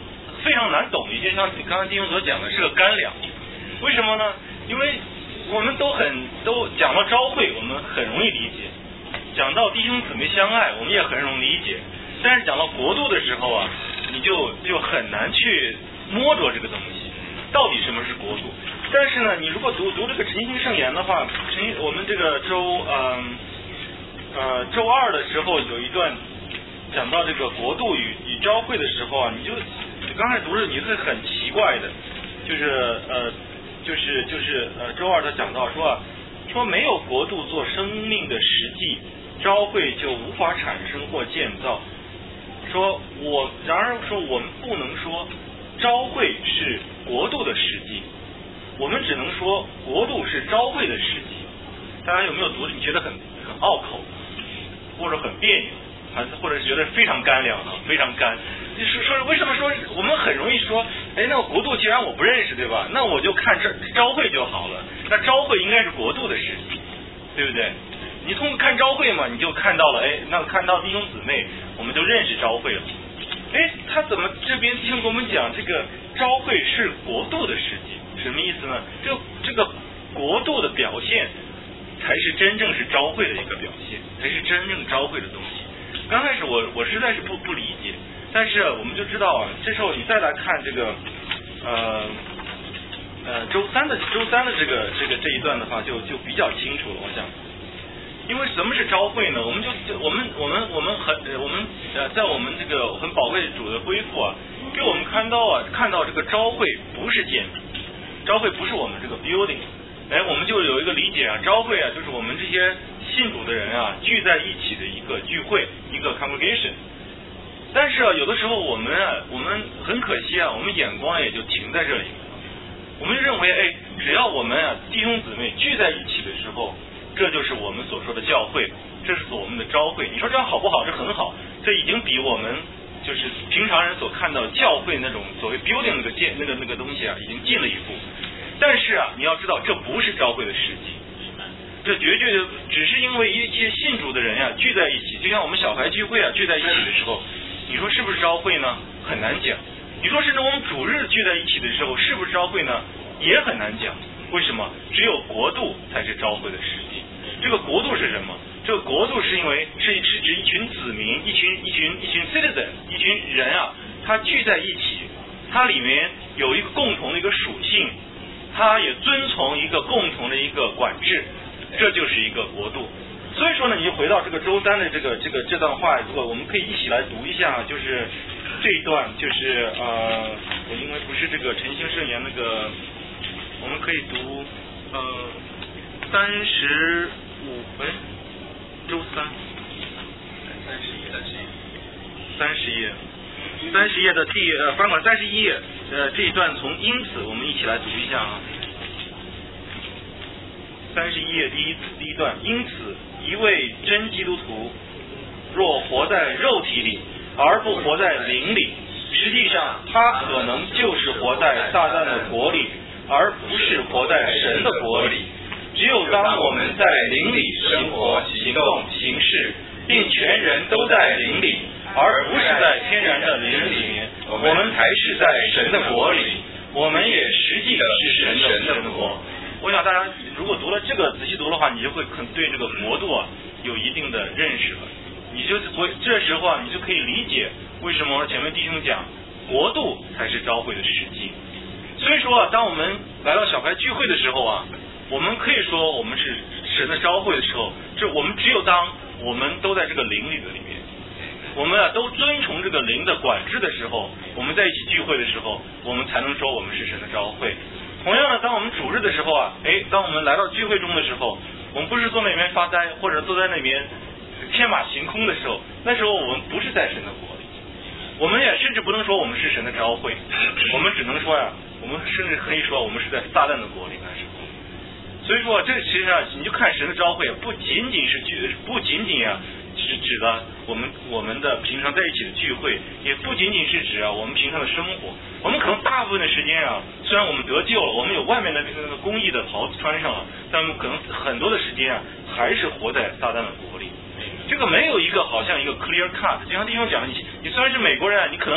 [SPEAKER 6] 非常难懂一些，像你刚刚弟兄所讲的是个干粮。为什么呢？因为我们都很都讲到召会，我们很容易理解；讲到弟兄姊妹相爱，我们也很容易理解。但是讲到国度的时候啊，你就就很难去摸着这个东西，到底什么是国度？但是呢，你如果读读这个陈兴圣言的话，陈我们这个周嗯呃周二的时候有一段讲到这个国度与与召会的时候啊，你就刚开始读着你会很奇怪的，就是呃就是就是呃周二他讲到说啊，说没有国度做生命的实际，召会就无法产生或建造。说我然而说我们不能说召会是国度的实际，我们只能说国度是召会的实际。大家有没有读你觉得很很拗口，或者很别扭，还是或者觉得非常干粮啊，非常干？就是说为什么说我们很容易说，哎，那个国度既然我不认识，对吧？那我就看这召会就好了。那召会应该是国度的实际，对不对？你通过看召会嘛，你就看到了，哎，那看到弟兄姊妹，我们就认识召会了。哎，他怎么这边弟兄跟我们讲这个召会是国度的实际？什么意思呢？就这个国度的表现，才是真正是召会的一个表现，才是真正召会的东西。刚开始我我实在是不不理解，但是我们就知道啊，这时候你再来看这个呃呃周三的周三的这个这个这一段的话，就就比较清楚了，我想。因为什么是召会呢？我们就我们我们我们很我们呃在我们这个很宝贵主的恢复啊，给我们看到啊看到这个召会不是建筑，召会不是我们这个 building， 哎，我们就有一个理解啊，召会啊就是我们这些信主的人啊聚在一起的一个聚会，一个 congregation。但是啊，有的时候我们啊我们很可惜啊，我们眼光也就停在这里，我们认为哎，只要我们啊弟兄姊妹聚在一起的时候，这就是我们所说的教会，这是我们的召会。你说这样好不好？这很好，这已经比我们就是平常人所看到教会那种所谓 building 那个建那个那个东西啊，已经进了一步。但是啊，你要知道，这不是召会的实际，这绝对只是因为一些信主的人呀、啊、聚在一起，就像我们小孩聚会啊聚在一起的时候，你说是不是召会呢？很难讲。你说甚至我们主日聚在一起的时候，是不是召会呢？也很难讲。为什么？只有国度才是召会的实际。这个国度是什么？这个国度是因为是是指一群子民，一群一群一群 citizen， 一群人啊，他聚在一起，它里面有一个共同的一个属性，它也遵从一个共同的一个管制，这就是一个国度。所以说呢，你就回到这个周三的这个这个这段话，如果我们可以一起来读一下，就是这一段，就是呃，我因为不是这个陈兴圣言那个，我们可以读呃三十五哎，周三
[SPEAKER 2] 三十页，
[SPEAKER 6] 三十页，三十页的第呃翻过来三十一页呃这一段从因此我们一起来读一下啊。三十一页第一第一段，因此一位真基督徒若活在肉体里而不活在灵里，实际上他可能就是活在撒旦的国里，而不是活在神的国里。只有当我们在灵里生活、行动、行事，并全人都在灵里，而不是在天然的灵里面，我们才是在神的国里，我们也实际是神的国。我想大家如果读了这个仔细读的话，你就会可能对这个国度啊有一定的认识了。你就会这时候啊，你就可以理解为什么前面弟兄讲国度才是召会的实际。所以说啊，当我们来到小孩聚会的时候啊，我们可以说我们是神的召会的时候，这我们只有当我们都在这个灵里的里面，我们啊都遵从这个灵的管制的时候，我们在一起聚会的时候，我们才能说我们是神的召会。同样的，当我们主日的时候啊，哎，当我们来到聚会中的时候，我们不是坐那边发呆，或者坐在那边天马行空的时候，那时候我们不是在神的国里，我们也甚至不能说我们是神的召会，我们只能说呀、啊，我们甚至可以说我们是在撒旦的国里那时候。所以说，这其实啊，你就看神的召会，不仅仅是聚，不仅仅啊是指的我们我们的平常在一起的聚会，也不仅仅是指啊我们平常的生活。我们可能大部分的时间啊，虽然我们得救了，我们有外面的那个公义的袍子穿上了，但我们可能很多的时间啊，还是活在撒旦的国里。这个没有一个好像一个 clear cut，就像弟兄讲，你你虽然是美国人，你可能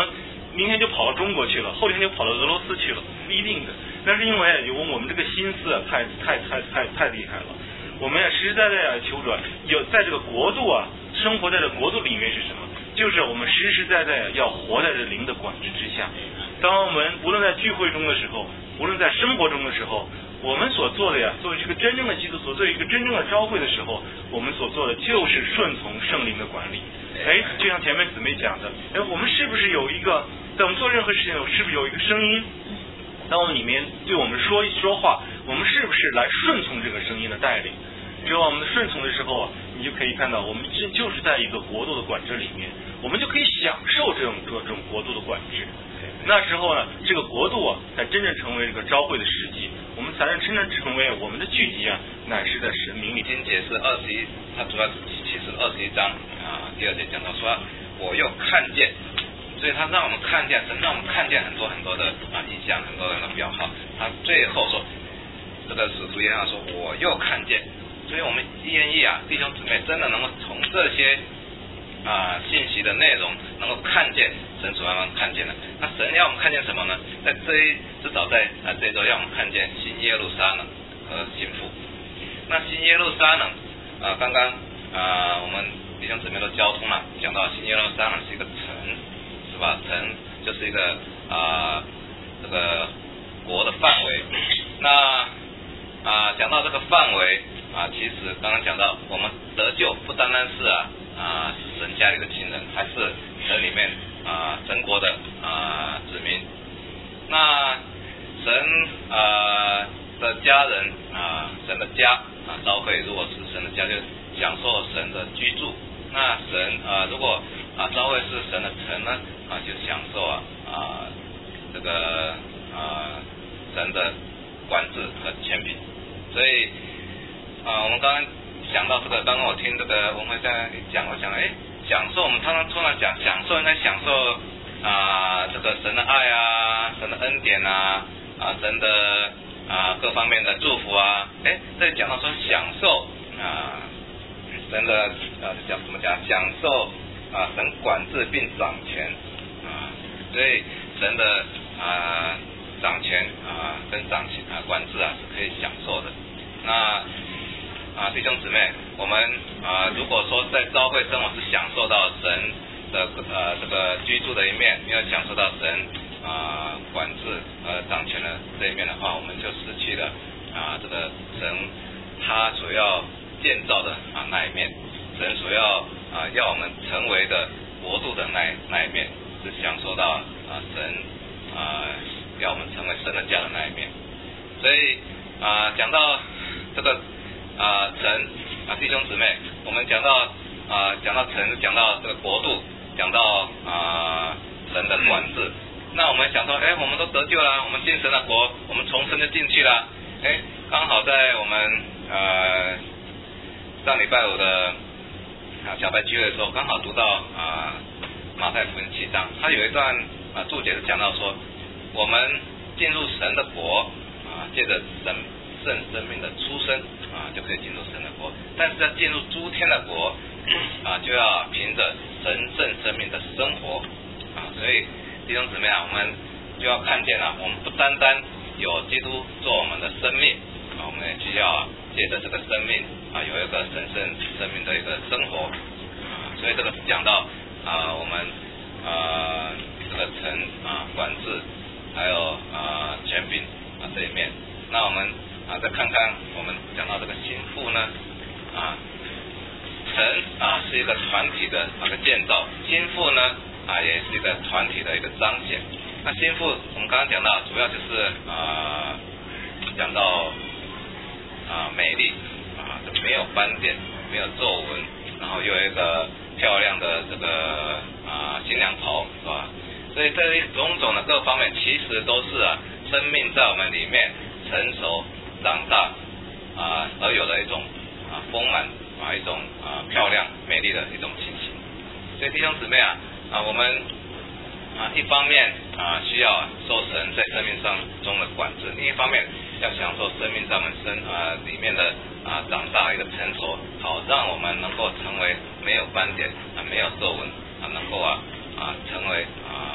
[SPEAKER 6] 明天就跑到中国去了，后天就跑到俄罗斯去了，不一定的。那是因为有我们这个心思啊，太太太太太厉害了。我们也实实在在啊求主有在这个国度啊，生活在这国度里面是什么？就是我们实实在在要活在这灵的管制之下。当我们无论在聚会中的时候，无论在生活中的时候，我们所做的呀，作为一个真正的基督徒，作为一个真正的召会的时候，我们所做的就是顺从圣灵的管理。哎，就像前面姊妹讲的，哎，我们是不是有一个，在我们做任何事情，是不是有一个声音，当我们里面对我们说一说话，我们是不是来顺从这个声音的带领？只有我们顺从的时候啊，你就可以看到，我们这就是在一个国度的管制里面，我们就可以享受这种这种国度的管制。那时候呢，这个国度啊，才真正成为这个召会的时机，我们才能真正成为我们的聚集啊，乃是在神明里。
[SPEAKER 2] 经节是二十一，它主要是启示二十一章啊，第二节讲到说，我又看见，所以他让我们看见，神让我们看见很多很多的啊意象，很多很多表号。他最后说，这个使徒约翰说，我又看见，所以我们愿意啊，弟兄姊妹真的能够从这些啊信息的内容，能够看见神所让我们看见的。那神要我们看见什么呢？在这一至少在啊这一周，让我们看见新耶路撒冷和新妇。那新耶路撒冷啊，刚刚啊我们弟兄姊妹都交通了，讲到新耶路撒冷是一个城，是吧？城就是一个啊这个国的范围。那啊讲到这个范围啊，其实刚刚讲到我们得救不单单是啊啊神家里的亲人，还是神里面啊神国的啊子民。那神啊的家人啊神的家啊召会，如果是神的家，就享受神的居住。那神啊如果啊召会是神的城呢，啊就享受啊啊这个啊神的管制和权柄。所以啊我们刚刚想到这个，刚刚我听这个文慧在讲，我想哎享受，我们常常通常讲享受，应该享受啊这个神的爱啊，神的恩典啊，啊神的啊各方面的祝福啊。哎这里讲到说享受啊神的啊讲怎么讲，享受啊神管制并掌权啊，所以神的啊掌权啊跟掌权啊管制啊是可以享受的。那啊弟兄姊妹，我们啊如果说在召会生活是享受到神的呃这个居住的一面，没有享受到神啊管制呃掌权的这一面的话，我们就失去了啊这个神他所要建造的啊那一面，神所要啊要我们成为的国度的那那一面，是享受到啊神啊要我们成为神的家的那一面。所以啊讲到这个啊城啊弟兄姊妹，我们讲到啊讲到城，讲到这个国度，讲到啊神的管制。那我们想说，哎，我们都得救了，我们进神的国，我们重生就进去了。哎，刚好在我们呃上礼拜五的啊小白聚会的时候，刚好读到啊马太福音七章，它有一段啊注解是讲到说，我们进入神的国啊，借着神圣生命的出生啊，就可以进入神的国。但是要进入诸天的国啊，就要凭着神圣生命的生活啊。所以弟兄姊妹啊，我们就要看见了，我们不单单有基督做我们的生命啊，我们也需要借着这个生命啊，有一个神圣生命的一个生活啊。所以这个是讲到啊，我们啊这个城啊管制，还有啊权柄啊这一面。那我们啊再看看我们讲到这个心腹呢啊，城啊是一个团体的那个建造，心腹呢啊也是一个团体的一个彰显。那心腹我们刚刚讲到，主要就是啊讲到啊美丽啊没有斑点，没有皱纹，然后又有一个漂亮的这个啊新娘袍，是吧？所以这一种种的各方面，其实都是啊生命在我们里面成熟长大啊而有的一种啊丰满啊一种啊漂亮美丽的一种情形。所以弟兄姊妹啊啊我们啊一方面啊需要受神在生命上中的管制，另一方面要享受生命在我们身啊里面的啊长大一个成熟，好让我们能够成为没有斑点啊没有皱纹啊能够啊啊成为啊这个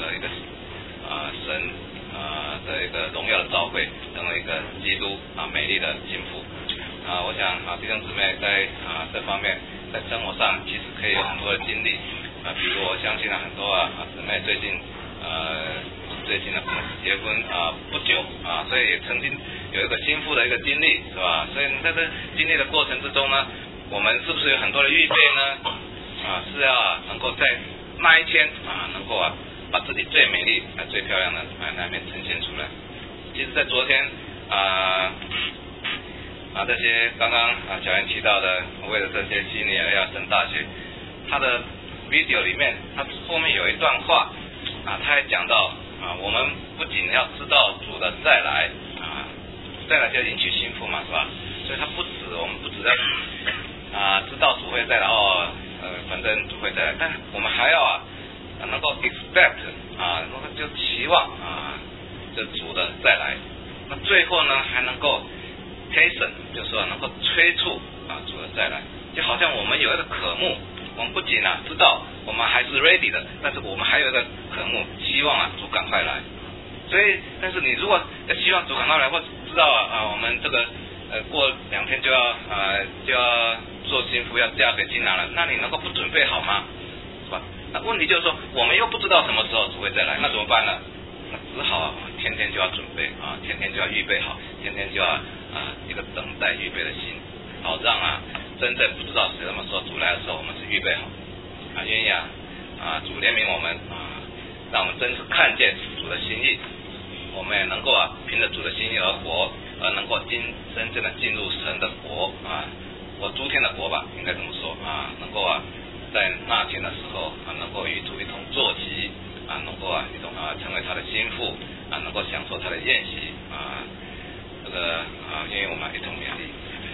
[SPEAKER 2] 的一个啊、呃、神啊、呃、的一个荣耀的召会，成为一个基督啊美丽的心腹啊、呃。我想啊弟兄姊妹在啊、呃、这方面在生活上其实可以有很多的经历啊、呃，比如我相信了很多啊姊妹最近呃最近呢可能结婚啊、呃、不久啊，所以也曾经有一个心腹的一个经历是吧？所以你在这经历的过程之中呢，我们是不是有很多的预备呢？啊，是要啊能够在那一天啊能够啊把自己最美丽啊最漂亮的啊那面呈现出来。其实在昨天啊啊这些刚刚啊小妍提到的，为了这些悉尼亚神大学，他的 video 里面，他后面有一段话啊，他还讲到啊，我们不仅要知道主的再来啊，再来就要迎娶新妇嘛，是吧？所以他不止我们不止在啊知道主会再来哦。呃，反正主会再来，但我们还要啊，能够 expect 啊，能够就期望啊，这主的再来。那最后呢，还能够 hasten， 就是说能够催促啊主的再来。就好像我们有一个渴慕，我们不仅啊知道我们还是 ready 的，但是我们还有一个渴慕，希望啊主赶快来。所以，但是你如果要希望主赶快来，或者知道啊我们这个呃过两天就要啊就要。做新妇要嫁给新郎了，那你能够不准备好吗？是吧？那问题就是说，我们又不知道什么时候主会再来，那怎么办呢？那只好、啊、天天就要准备啊，天天就要预备好，天天就要啊一个等待预备的心，好让啊真正不知道什么时候主来的时候，我们是预备好啊，愿意啊啊主怜悯我们啊，让我们真是看见主的心意，我们也能够啊凭着主的心意而活，而能够真真正的进入神的国啊。我诸天的国吧，应该这么说啊，能够啊，在那天的时候啊，能够与主一同坐席啊，能够啊一同啊成为他的心腹啊，能够享受他的宴席啊，这个啊，愿意我们一同勉励。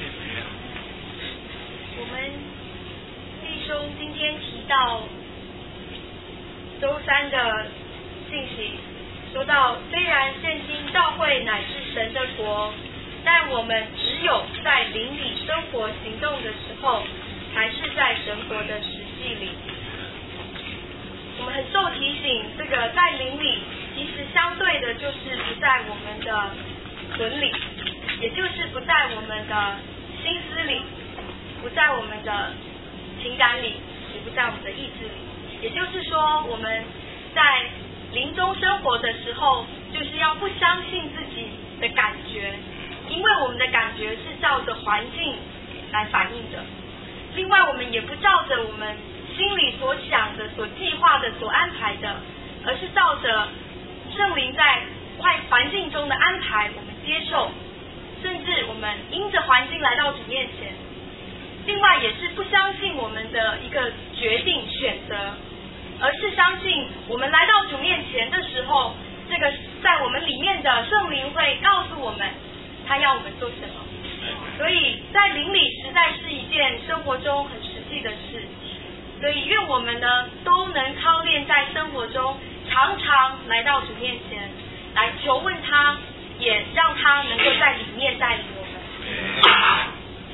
[SPEAKER 7] 我们弟兄今天提到周三的信息，说到虽然现今教会乃是神的国。但我们只有在灵里生活行动的时候，才是在神国的实际里。我们很受提醒，这个在灵里，其实相对的就是不在我们的魂里，也就是不在我们的心思里，不在我们的情感里，也不在我们的意志里。也就是说，我们在灵中生活的时候，就是要不相信自己的感觉。因为我们的感觉是照着环境来反映的，另外我们也不照着我们心里所想的、所计划的、所安排的，而是照着圣灵在外环境中的安排，我们接受，甚至我们因着环境来到主面前。另外也是不相信我们的一个决定选择，而是相信我们来到主面前的时候，这个在我们里面的圣灵会告诉我们。他要我们做什么？所以在灵里实在是一件生活中很实际的事。所以愿我们呢都能操练在生活中，常常来到主面前，来求问他，也让他能够在里面带领我们。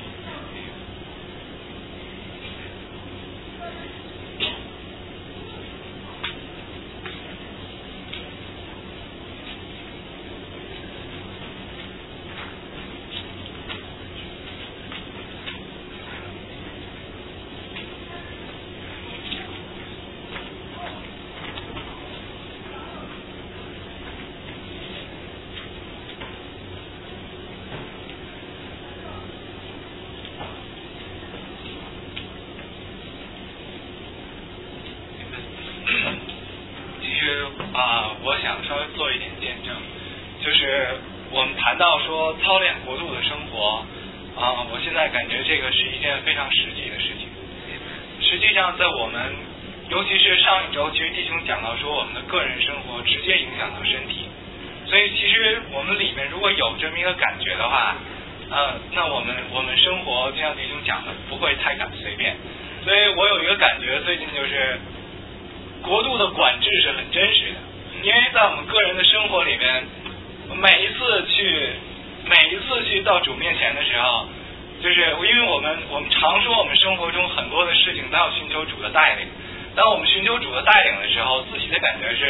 [SPEAKER 1] 啊，我想稍微做一点见证，就是我们谈到说操练国度的生活啊，我现在感觉这个是一件非常实际的事情。实际上，在我们尤其是上一周，其实弟兄讲到说我们的个人生活直接影响到身体，所以其实我们里面如果有这么一个感觉的话，呃，那我们我们生活就像弟兄讲的，不会太敢随便。所以我有一个感觉，最近就是国度的管制是很真实的，因为在我们个人的生活里面，每一次去每一次去到主面前的时候，就是因为我们我们常说我们生活中很多的事情都要寻求主的带领，当我们寻求主的带领的时候，自己的感觉是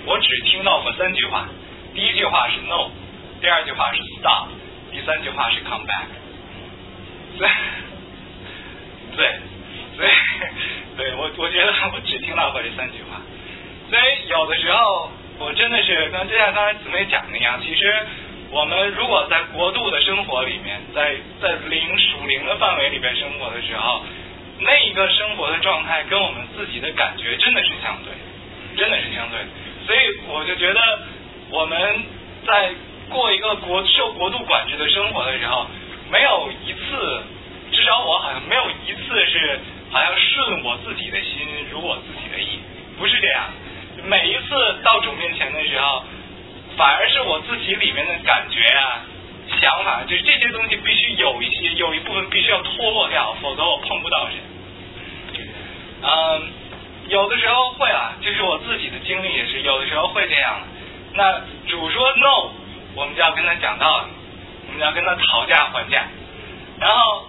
[SPEAKER 8] 我只听到过三句话，第一句话是 no， 第二句话是 stop， 第三句话是 come back。对，对，所以对我我觉得我只听到过这三句话，所以有的时候我真的是跟就像刚才姊妹讲的一样，其实我们如果在国度的生活里面，在在灵属灵的范围里边生活的时候，那一个生活的状态跟我们自己的感觉真的是相对，真的是相对。所以我就觉得我们在过一个国受国度管制的生活的时候，没有一次，至少我好像没有一次是好像顺我自己的心，如我自己的意，不是这样。每一次到主面前的时候，反而是我自己里面的感觉啊、想法，就是这些东西必须有一些，有一部分必须要脱落掉，否则我碰不到神。嗯，有的时候会啊，就是我自己的经历也是，有的时候会这样。那主说 no， 我们就要跟他讲道理，我们就要跟他讨价还价，然后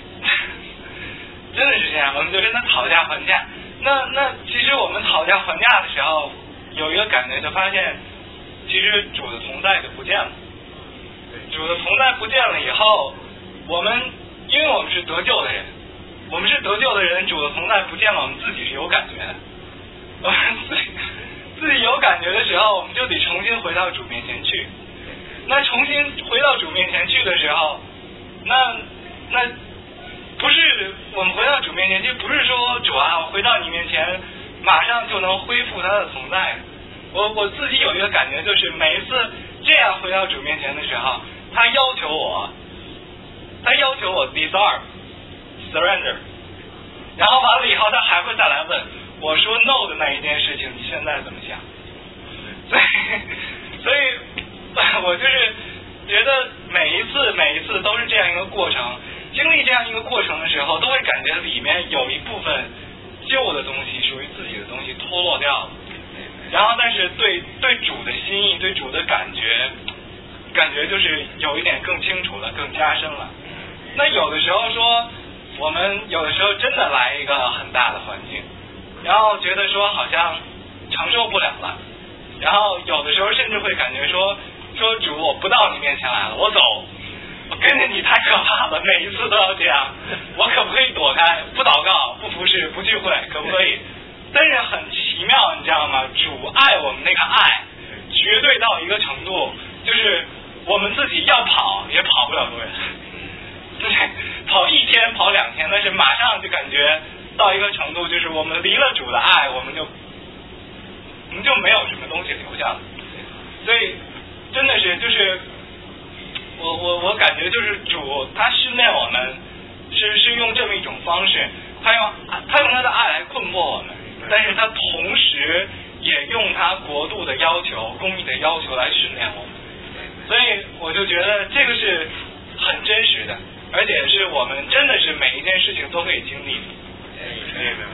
[SPEAKER 8] 真的是这样，我们就跟他讨价还价。那那其实我们讨价还价的时候，有一个感觉，就发现其实主的同在就不见了。主的同在不见了以后，我们因为我们是得救的人，我们是得救的人，主的同在不见了，我们自己是有感觉的。我们自己自己有感觉的时候，我们就得重新回到主面前去。那重新回到主面前去的时候，那那不是我们回到主面前去，不是说主啊，我回到你面前马上就能恢复他的同在。我我自己有一个感觉，就是每一次这样回到主面前的时候，他要求我，他要求我 disarm surrender， 然后完了以后，他还会再来问我说 no 的那一件事情，你现在怎么想？所以，所以我就是觉得每一次每一次都是这样一个过程，经历这样一个过程的时候，都会感觉里面有一部分旧的东西，属于自己的东西脱落掉了。然后但是对对主的心意，对主的感觉感觉就是有一点更清楚了，更加深了。那有的时候说我们有的时候真的来一个很大的环境，然后觉得说好像承受不了了，然后有的时候甚至会感觉说说主，我不到你面前来了，我走，我跟着你太可怕了，每一次都要这样，我可不可以躲开，不祷告，不服侍，不聚会，可不可以？但是很奇妙，你知道吗？主爱我们那个爱绝对到一个程度，就是我们自己要跑也跑不了多远，对，跑一天跑两天，但是马上就感觉到一个程度，就是我们离了主的爱，我们就我们就没有什么东西留下了。所以真的是就是我我我感觉就是主他训练我们是是用这么一种方式，他用他用他的爱来困迫我们，但是他同时也用他国度的要求、公义的要求来训练我们。所以我就觉得这个是很真实的，而且是我们真的是每一件事情都可以经历的。
[SPEAKER 6] 对的。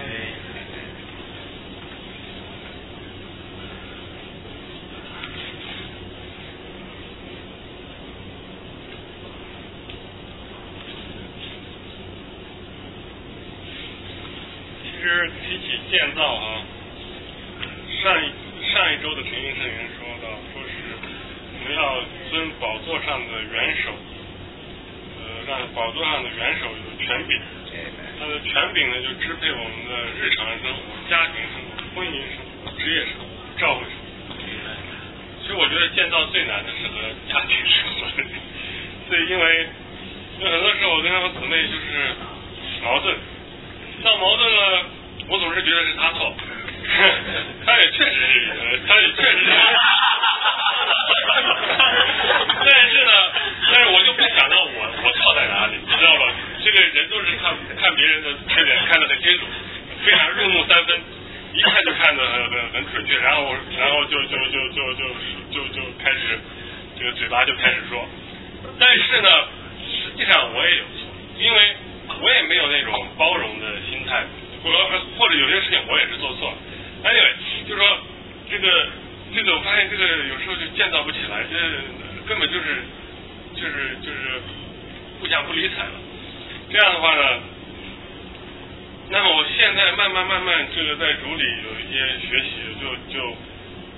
[SPEAKER 3] 其实提起建造啊，上一上一周的陈云圣言说到，说是我们要尊宝座上的元首，呃，让宝座上的元首有权柄，他的权柄呢就支配我们的日常生活、家庭生活、婚姻生活、职业生活、教会生活。其实我觉得建造最难的是和家庭生活的人，对，因为因为很多时候我跟他们姊妹就是矛盾。闹矛盾了，我总是觉得是他错，他也确实是，他也确实是，但是呢，但是我就不想到我我错在哪里，你知道吧？这个人都是看看别人的缺点看得很清楚，非常入木三分，一看就看得很很很准确，然后然后就就就就就就就开始这个嘴巴就开始说，但是呢，实际上我也有错，因为我也没有那种包容的心态，或者或者有些事情我也是做错了。Anyway， 就是说这个这个我发现这个有时候就建造不起来，这根本就是就是就是互相不理睬了。这样的话呢，那么我现在慢慢慢慢这个在主里有一些学习，就就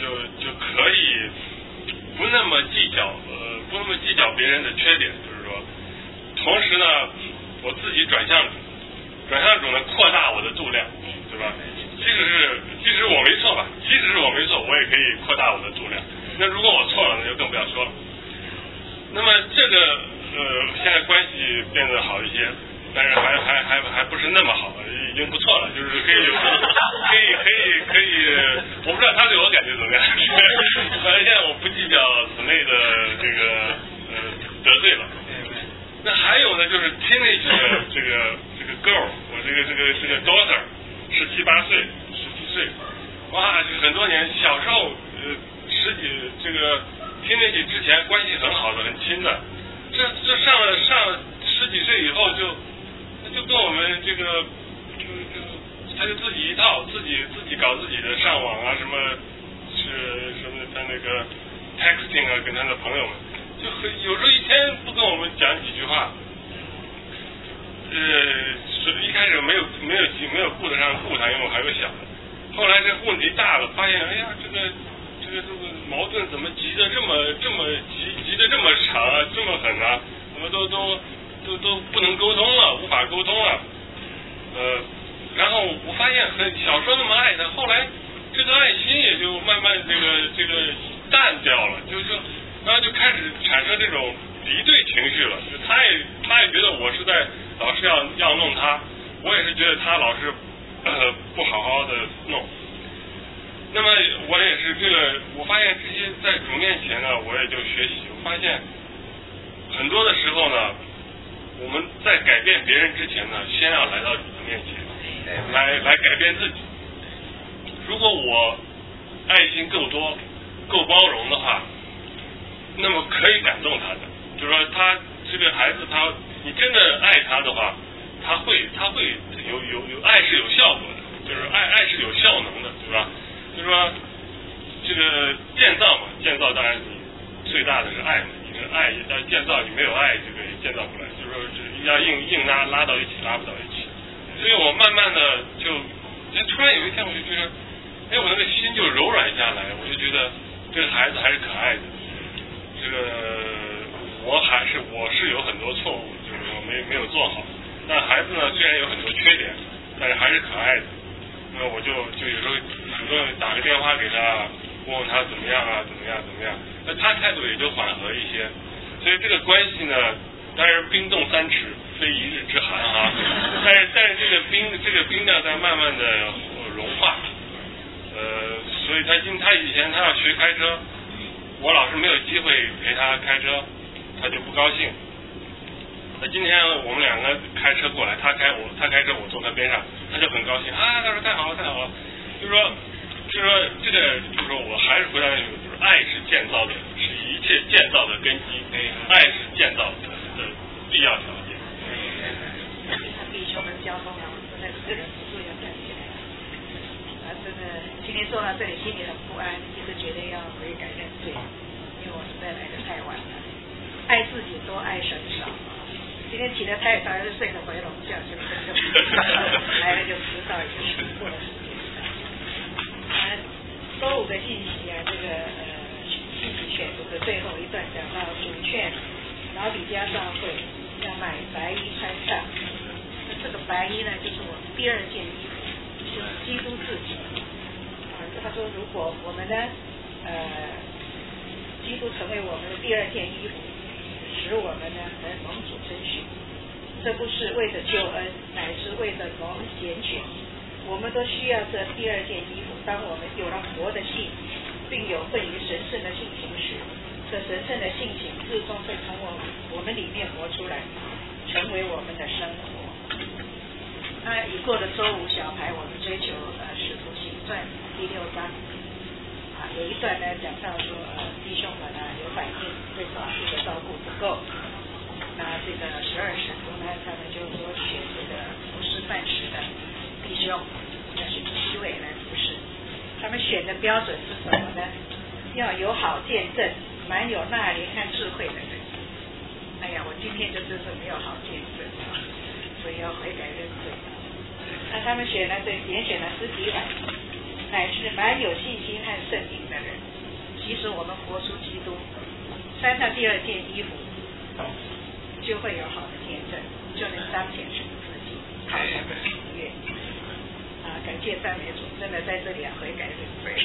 [SPEAKER 3] 就就可以不那么计较呃不那么计较别人的缺点，就是说，同时呢，我自己转向主，转向主呢扩大我的度量，对吧？即使是即使我没错吧，即使是我没错，我也可以扩大我的度量。那如果我错了，那就更不要说了。那么这个呃现在关系变得好一些，但是还还还还不是那么好，已经不错了，就是可以有可以可以可以，我不知道他对我感觉怎么样。反正现在我不计较姊妹的这个呃得罪了。那还有呢，就是 teenage 的这个这个 girl， 我这个这个这个 daughter， 十七八岁，十七岁，哇，这很多年，小时候呃十几这个 teenage 之前关系很好的，很亲的，这这上了上十几岁以后就就跟我们这个就就他就自己一套，自己自己搞自己的上网啊，什么是什么他那个 texting 啊，跟他的朋友们。就很有时候一天不跟我们讲几句话，呃，一开始没有没有没有顾得上顾他，因为我还有小的。后来这问题大了，发现哎呀，这个这个这个矛盾怎么急得这么这么急急得这么长啊，这么狠啊？怎么都都都都不能沟通了，无法沟通了。呃，然后我发现很小时候那么爱他，后来这个爱心也就慢慢这个这个淡掉了，就就。然后就开始产生这种敌对情绪了，就他也他也觉得我是在老是要要弄他，我也是觉得他老是呃不好好的弄。那么我也是这个，我发现这些在主面前呢，我也就学习，我发现很多的时候呢，我们在改变别人之前呢，先要来到主的面前，来来改变自己。如果我爱心够多、够包容的话，那么可以感动他的，就是说他这个孩子他，你真的爱他的话，他会他会有有有爱是有效果的，就是爱爱是有效能的，对吧？就是说这个建造嘛，建造当然你最大的是爱嘛，你的爱要建造，你没有爱这个也建造不来，就是说要硬硬拉拉到一起，拉不到一起。所以我慢慢的就，突然有一天我就觉得，哎，我那个心就柔软下来，我就觉得这个孩子还是可爱的。这个我还是我是有很多错误，就是我没没有做好。但孩子呢，虽然有很多缺点，但是还是可爱的。那我就就有时候主动打个电话给他，问问他怎么样啊，怎么样怎么样。那他态度也就缓和一些。所以这个关系呢，当然冰冻三尺，非一日之寒啊。但是但是这个冰这个冰呢，在慢慢的融化。呃，所以他今他以前他要学开车。我老是没有机会陪他开车，他就不高兴。那今天我们两个开车过来，他开我，他开车我坐他边上，他就很高兴啊！他说太好了，太好了。就是说，就是说这个，就是说我还是回到那个，就是爱是建造的，是一切建造的根基，爱是建造的的必要条件。
[SPEAKER 5] 弟兄们交通啊，我真的是忍不住要站起来了。啊，真的今天坐到这里，心里很不安，一直觉得要悔改认罪，因为我实在来得太晚了。爱自己多，爱神少。今天起得太早，又是睡得回笼觉，就根本来了就迟到，已经过了时间。啊，周五的信息啊，这个呃信息选读的最后一段讲到主劝老底嘉教会要买白衣穿上。那这个白衣呢，就是我们第二件衣服，就是基督自己。他说：“如果我们呢，呃，基督成为我们的第二件衣服，使我们呢能蒙主称许，这不是为着救恩，乃是为着蒙拣选。我们都需要这第二件衣服。当我们有了活的信，并有份于神圣的性情时，这神圣的性情最终会从我们我们里面活出来，成为我们的生活。”那已过了周五小牌，我们追求呃《使徒行传》第六章啊，有一段呢讲到说呃弟兄们啊有反映对寡妇的照顾不够，那这个十二使徒呢，他们就说选这个服侍饭食的弟兄，那是七位来服侍，他们选的标准是什么呢？要有好见证，蛮有纳灵和智慧的人。哎呀，我今天就真是没有好见证啊，所以要悔改认罪。那他们选了，对，点选了十几百，
[SPEAKER 9] 乃是凡有信心和圣灵的人，即使我们活出基督，穿上第二件衣服，就会有好的见证，就能彰显神自己，讨神的喜悦。啊，感谢赞美主，真的在这里啊悔改认罪。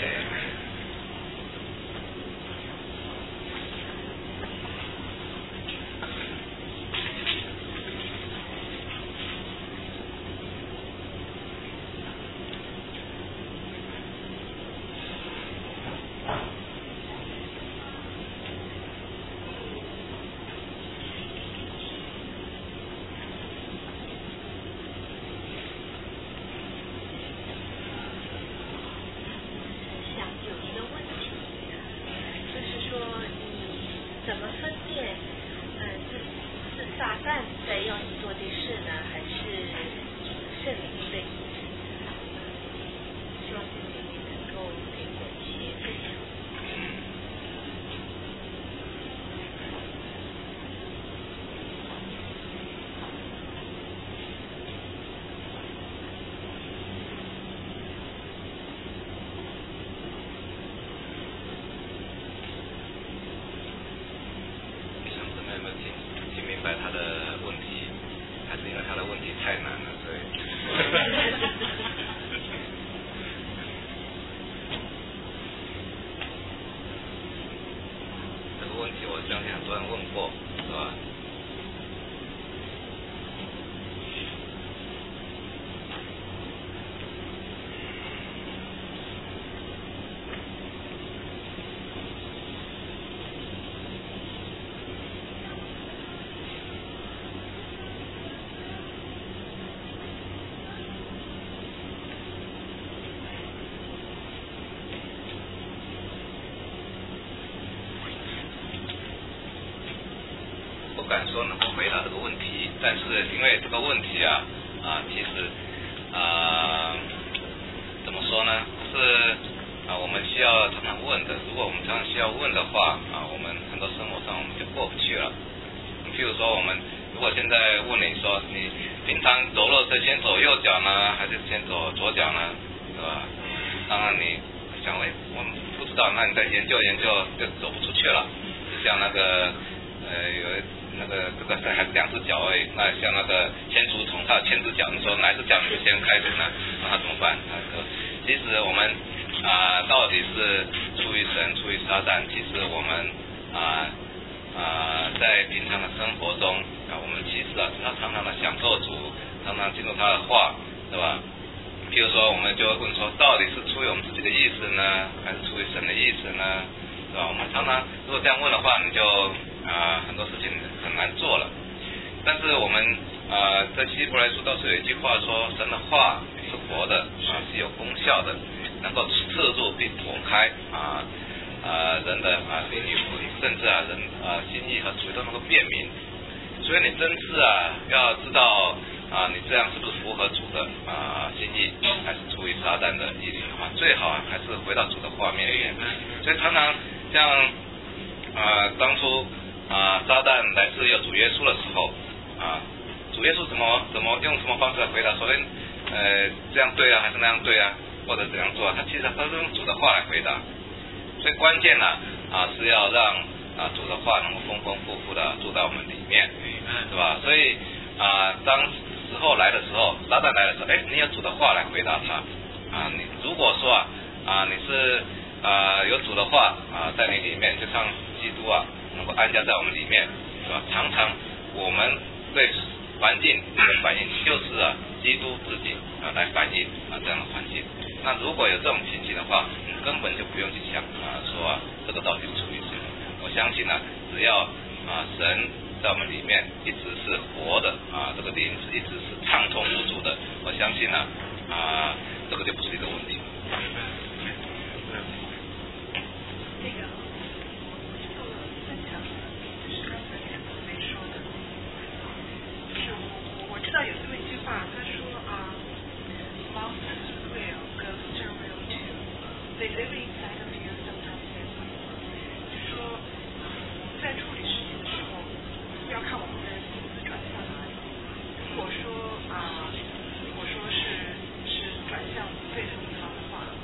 [SPEAKER 2] 不敢说能够回答这个问题，但是因为这个问题啊啊，其实啊怎么说呢？是啊，我们需要常常问的。如果我们常常需要问的话啊，我们很多生活上我们就过不去了。譬如说，我们如果现在问你说，你平常走路是先走右脚呢，还是先走左脚呢？是吧？当然你想，哎，我不知道，那你再研究研究就走不出去了。就像那个呃有。那个这个还是两只脚而已，那像那个千足虫，它有千只脚，你说哪只脚你先开始呢？那怎么办？啊，其实我们啊、呃，到底是出于神，出于撒旦？其实我们啊啊、呃，在平常的生活中啊，我们其实啊，他常常的享受主，常常进入他的话，对吧？譬如说，我们就会问说，到底是出于我们自己的意思呢，还是出于神的意思呢？对吧？我们常常如果这样问的话，你就啊、呃、很多事情很难做了。但是我们啊、呃、在希伯来书倒是有一句话说，神的话是活的啊，是有功效的，能够刺入并破开啊啊人的啊灵与魂，甚至啊人啊心意和主意都能够辨明。所以你真是啊要知道啊你这样是不是符合主的啊心意，还是出于撒旦的意思的话，最好还是回到主的画面里面。所以常常像啊当初啊撒旦来自有主耶稣的时候啊，主耶稣怎么怎么用什么方式来回答说，哎呃这样对啊，还是那样对啊，或者怎样做啊？他其实他是用主的话来回答。所以关键呢啊是要让啊主的话能够丰丰富富的住在我们里面，是吧？所以啊当时候来的时候，撒旦来的时候，哎你有主的话来回答他啊。你如果说啊啊你是啊有主的话啊在你里面，就像基督啊能够安家在我们里面，是吧？常常我们对环境的反应就是啊基督自己啊来反映啊这样的环境。那如果有这种情形的话，你根本就不用去想啊说啊这个到底是出于谁。我相信啊只要啊神在我们里面一直是活的啊，这个灵是一直是畅通无阻的，我相信啊啊这个就不是一个问题。
[SPEAKER 9] 这个做分享就是刚才前总没说的，就是我我知道有这么一句话，他说啊 mountains will go to will too they live inside of you sometimes they will， 就是说在处理事情的时候要看我们的心思转向哪里。如果说啊如果说是是转向对着地方的话，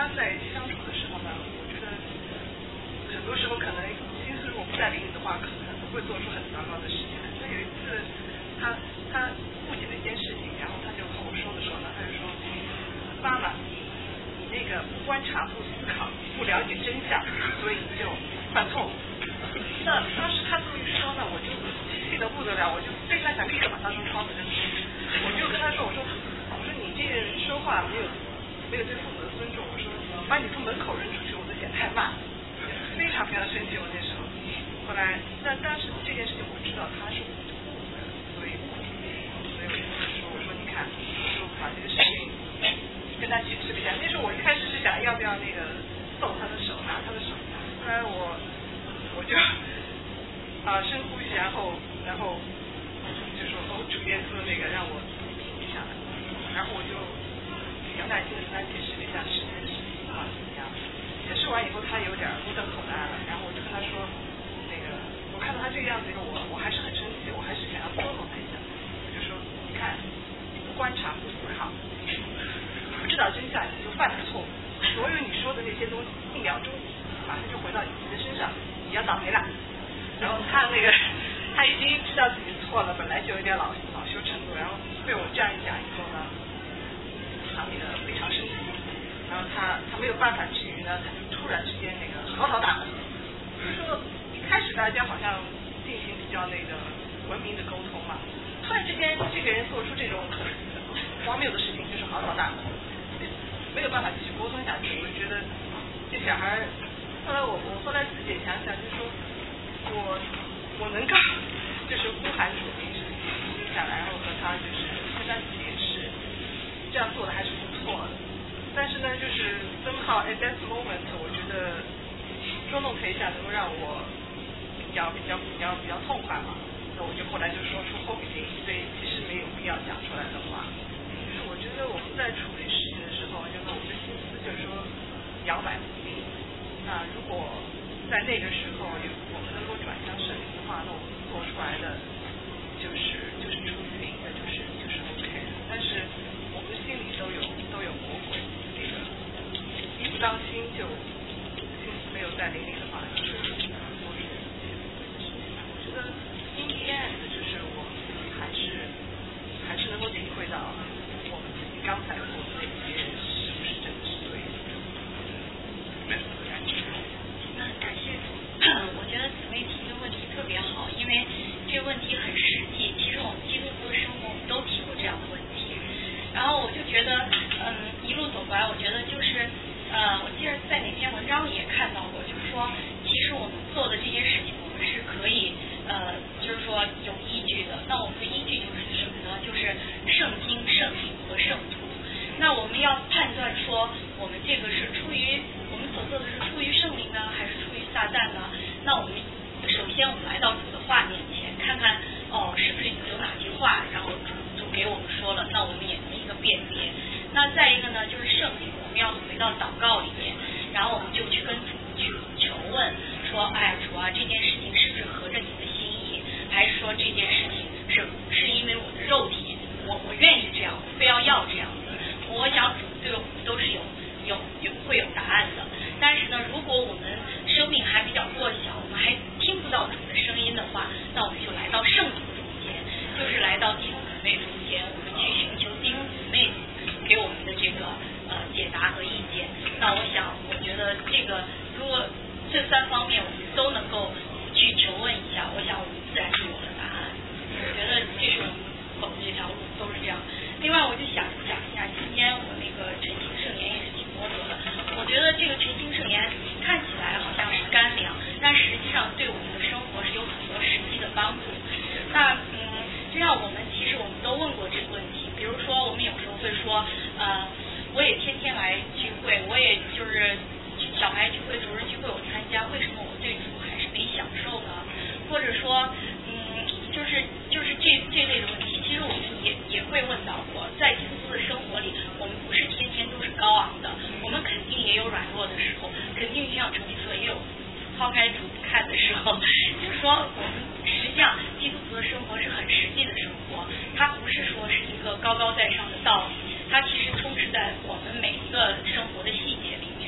[SPEAKER 9] 他在相处的时候呢，我觉得很多时候可能心思如果不在灵里的话，可能会做出很糟糕的事情。所以有一次他他误解了一件事情，然后他就和我说的时候呢，他就说妈妈，你你那个不观察、不思考、不了解真相，所以你就犯错误。那当时他这么一说呢，我就气得不得了，我就非常想立刻把他从窗子扔出去。我就跟他说，我说我说你这个人说话没有没有对父母的尊重，我说把你从门口扔出去，我都嫌太慢，非常非常生气。我那时候，后来但当时这件事情我知道他是无辜的，所以所以我就说，我说你看，我说把这个事情跟他解释了一下。那时候我一开始是想要不要那个揍他的手，拿他的手，后来我我就啊深呼吸，然后然后就说哦主耶稣那个让我平下来，然后我就很耐心的跟他解释了一下事情的事情啊怎么样。解释完以后他有点目瞪口呆了，然后我就跟他说那个我看到他这个样子以后，我我还是很生气，我还是想要捉弄他一下。我就说你看你不观察不思考，不知道真相你就犯了错误，所有你说的那些东西一秒钟马上就回到你自己的身上，你要倒霉了。然后他那个他已经知道自己错了，本来就有点恼恼羞成怒，然后被我这样一讲以后呢，他那个非常生气，然后他他没有办法之余呢，他就突然之间那个嚎啕大哭。就是说一开始大家好像进行比较那个文明的沟通嘛，突然之间这个人做出这种很荒谬的事情，就是嚎啕大哭，没有办法继续沟通下去。我就觉得这小孩，后来我我后来自己想想，就是说我我能够就是呼喊主名是停下来，然后和他就是跟他解释，这样做的还是不错的。但是呢，就是 somehow at that moment， 我觉得捉弄他一下能够让我比较比较比较比较痛快嘛。那我就后来就说出后面这一堆其实没有必要讲出来的话。就是我觉得我们在处理事情的时候，就是我们的心思就是说摇摆不定。那如果在那个时候有我们能够转向圣灵的话，那我们做出来的就是就是出于灵的，就是就是 OK 的。但是我们心里都有都有魔鬼，这个一不当心就心思没有在灵里的话，就是做出我觉得 in the end 就是我们自己还是还是能够体会到我们自己刚才做的那些是不是真的是对的。没有感觉。
[SPEAKER 10] 那感谢主，我觉得姊妹提的问题特别好，因为这个问题很实际。其实我们基督徒的生活，我们都提过这样的问题。然后我就觉得，嗯，一路走过来，我觉得就是，呃，我记得在哪篇文章里也看到过，就是说，其实我们做的这些事情，我们是可以，呃，就是说有依据的。那我们的依据就是什么呢？就是圣经、圣灵和圣徒。那我们要判断说，我们这个是出于我们所做的是出于圣灵呢，还是出于撒旦呢？那我们首先我们来到主的话面前，看看哦，是不是有哪句话，然后主主给我们说了，那我们也能一个辨别。那再一个呢，就是圣灵，我们要回到祷告里面，然后我们就去跟主去求问，说，哎，主啊，这件事情是不是合着你的心意，还是说这件事情是是因为我的肉体，我我愿意这样，我非要要这样子。我想主对我们都是有有有会有答案的。但是呢，如果我们生命还比较弱小，我们还听不到主的声音的话，那我们就来到圣徒中间，就是来到弟兄姊妹中间，我们去寻求弟兄姊妹给我们的这个呃解答和意见。那我想，我觉得这个如果这三方面我们都能够去求问一下，我想我们自然就有了答案。我觉得这是我们走的这条路都是这样。另外，我就想讲一下，今天我那个晨星圣言也是挺摸索的。我觉得这个晨星圣言看起来好像是干粮，但实际上对我们的生活是有很多实际的帮助。那嗯，就像我们其实我们都问过这个问题，比如说我们有时候会说，呃，我也天天来聚会，我也就是小孩聚会、主日聚会我参加，为什么我对主还是没享受呢？或者说，嗯，就是就是这这类的问题，其实我们也也会问到过，在基督徒的生活里，我们不是天天都是高昂的，我们肯定也有软弱的时候，肯定就像程序说也有抛开主不看的时候，就是说我们实际上基督徒的生活是很实际的生活，它不是说是一个高高在上的道理，它其实充斥在我们每一个生活的细节里面。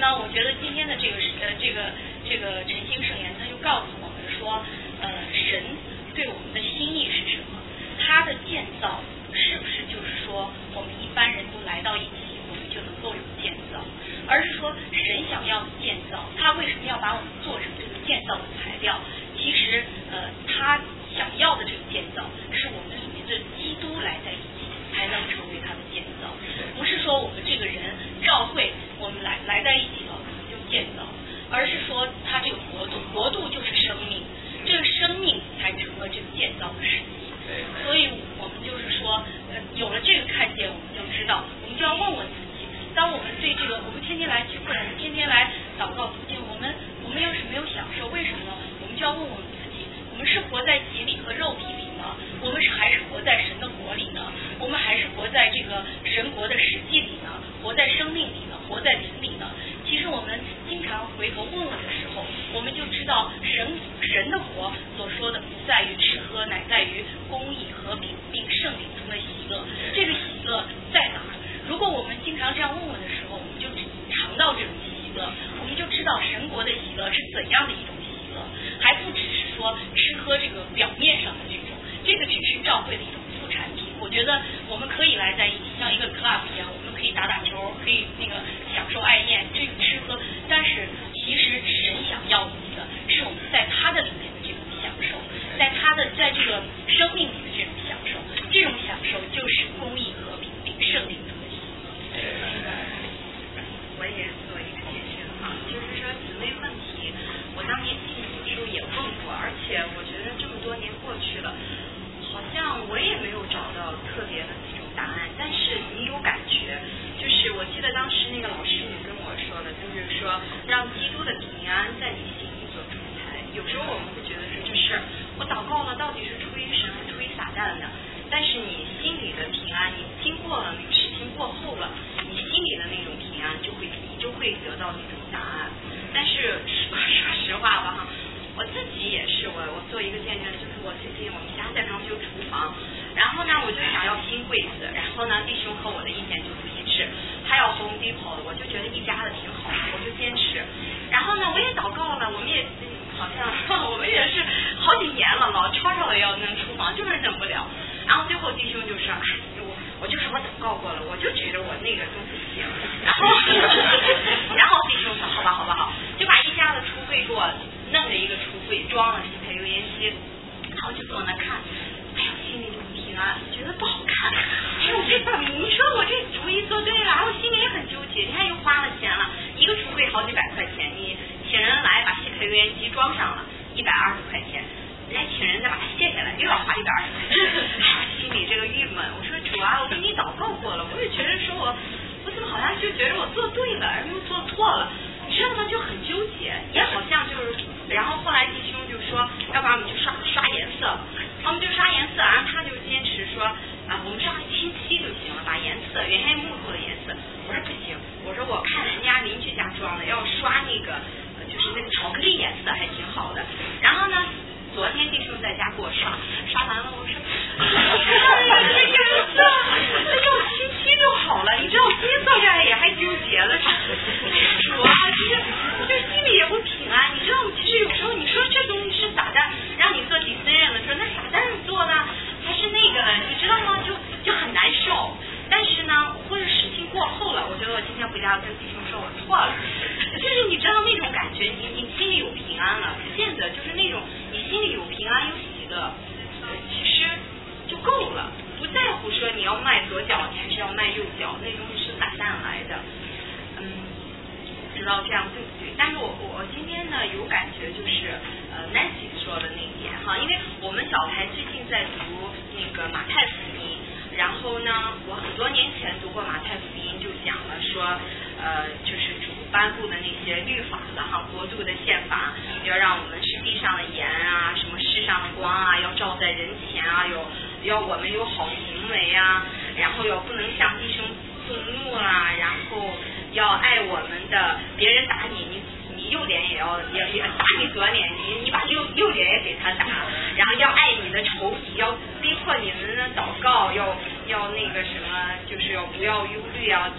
[SPEAKER 10] 呢，我觉得今天的这个呃这个这个晨星圣言，它就告诉我们说，呃，神对我们的心意是什么？他的建造是不是就是说我们一般人都来到一起，我们就能够有建造？而是说神想要建造，他为什么要把我们做成这个建造的材料？其实呃，他想要的这个建造，是我们里面的基督来在一起，才能成为他的建造。不是说我们这个人教会我们来来在一起了就建造，而是说他这个国度，国度就是生命，这个生命才成了这个建造的实际。所以我们就是说，呃，有了这个看见，我们就知道，我们就要问问自己，当我们对这个，我们天天来聚会，我们天天来祷告读经，我们我们有什么有享受？为什么呢？我们就要问问自己，我们是活在血里和肉体里呢？我们是还是活在神的国里呢？我们还是活在这个神国的实际里呢？活在生命里呢？活在灵里呢？其实我们经常回头问问的时候，我们就知道神神的国所说的不在于吃喝，乃在于公义、和平，并圣灵中的喜乐。这个喜乐在哪儿？如果我们经常这样问问的时候，我们就尝到这种喜乐，我们就知道神国的喜乐是怎样的一种喜乐，还不只是说吃喝这个表面上的这种，这个只是教会的一种副产品。我觉得我们可以来在一起，像一个 club 一样，我们可以打打球，可以那个享受爱宴，这个吃喝，但是其实神想要我们的是我们在他的里面的这种享受，在他的在这个生命里的这种享受，这种享受就是公义、和平并圣灵中的喜乐。
[SPEAKER 11] 我也做一个见证哈，就是说姊妹问题，我当年信主的时候也问过，而且我觉得这么多年过去了，好像我也没有找到特别的那种答案，但是你有感觉，就是我记得当时那个老师你跟我说的，就是说让基督的平安在你心里做主宰。有时候我们会觉得说这事儿我祷告了，到底是出于神还是出于撒旦呢？但是你心里的平安，你经过了那个事情过后了，你心里的那种平安就会你就会得到那种答案。但是说说实话吧哈，我自己也是，我我做一个见证，就是我最近我们家在装修厨房，然后呢我就想要新柜子，然后呢弟兄和我的意见就不一致，他要Home Depot的，我就觉得一家的挺好的，我就坚持。然后呢我也祷告了，我们也好像我们也是好几年了，老吵吵的要弄厨房，就是整不了。然后最后弟兄就说，哎，我我就说我祷告过了，我就觉得我那个东西不行。然后然后弟兄说好吧好吧好，就把一家的橱柜给我弄了一个橱柜，装了几台油烟机，然后就给我那看，哎呦心里就不平安，觉得不好看。哎我这你说我这主意做对了，然后心里也很纠结，你看又花了钱了，一个橱柜好几百块钱，你请人来把七台油烟机装上了，一百二十块钱。人家请人再把它卸下来，又要花一百二十块钱，心里这个郁闷。我说主啊，我给你祷告过了，我也觉得说我，我怎么好像就觉得我做对了，而又做错了，你知道吗？就很纠结，也好像就是，然后后来弟兄就说，要不然我们就刷刷颜色，我们就刷颜色，然后他就坚持说啊，我们刷清漆就行了，把颜色原先木头的颜色，我说不行，我说我看人家邻居家装的要刷那个，就是那个巧克力颜色还挺好的，然后呢。昨天弟兄在家给我刷，刷完了我说，这个颜色，这用清漆就好了。你知道我今天坐下来也还纠结了，主啊，就是就心里也不平安。你知道，其实有时候你说这东西是撒旦让你做底森人的，说那撒旦做呢，还是那个呢？你知道吗？就就很难受。但是呢，或者事情过后了，我觉得我今天回家跟弟兄说我错了，就是你知道那种感觉，你你心里有平安了，不见得就是那种你心里有平安有喜乐，其实就够了，不在乎说你要迈左脚你还是要迈右脚，那东西是撒旦来的，嗯，不知道这样对不对？但是我我今天呢有感觉就是呃 Nancy 说的那一点哈，因为我们小台最近在读那个马太福音。然后呢，我很多年前读过马太福音，就讲了说，呃，就是主颁布的那些律法了哈，国度的宪法，要让我们是地上的盐啊，什么世上的光啊，要照在人前啊，有要我们有好行为啊，然后要不能向弟兄动怒啊，然后要爱我们的，别人打你，你你右脸也要也也打你左脸，你你把右右脸也给他打，然后要爱你的仇敌，要逼迫你们的祷告，要要那个什么，就是要不要忧虑啊，祈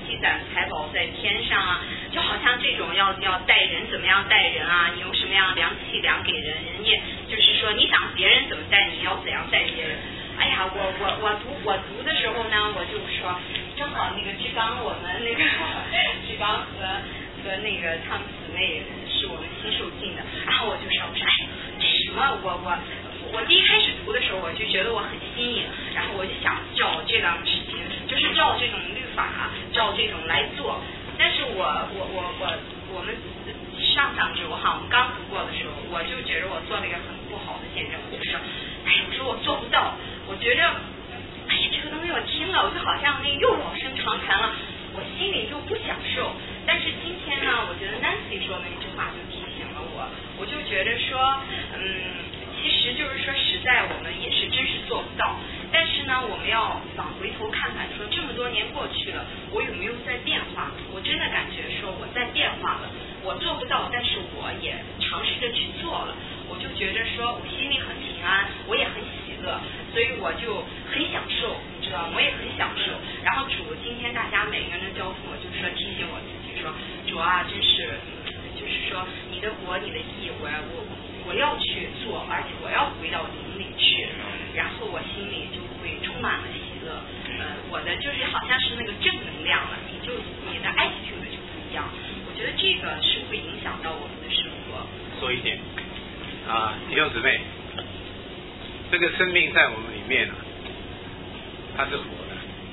[SPEAKER 11] 积攒财宝在天上啊，就好像这种要要待人怎么样待人啊，你用什么样良气量给人，人家就是说你想别人怎么待你，要怎样待别人。哎呀，我我我读我读的时候呢，我就说正好那个志刚，我们那个志刚和和那个他们姊妹是我们新受尽的，然后我就说我说哎这什么我我我第一开始读的时候我就觉得我很新颖，然后我就想照这样的事情，就是照这种律法照这种来做，但是我我我我我们上上周哈我们刚读过的时候，我就觉得我做了一个很不好的见证，我就说哎我说我做不到，我觉着哎呀这个东西我听了我就好像那又老生常谈了，我心里就不享受。但是今天呢，我觉得 Nancy 说的那句话就提醒了我，我就觉得说嗯其实就是说实在我们也是真是做不到，但是呢我们要往回头看看，说这么多年过去了，我有没有在变化，我真的感觉说我在变化了，我做不到，但是我也尝试着去做了，我就觉得说我心里很平安，我也很喜乐，所以我就很享受，你知道我也很享受。然后主今天大家每个人的交付，我就说提醒我自己说主啊真是就是说你的国你的义我我我要去做，而且我要回到灵里去，然后我心里就会充满了喜乐，呃我的就是好像是那个正能量了，你就你的 attitude 就不一样，我觉得这个是会影响到我们的生活。
[SPEAKER 12] 说一点啊，弟兄姊妹，这个生命在我们里面啊，它是活的。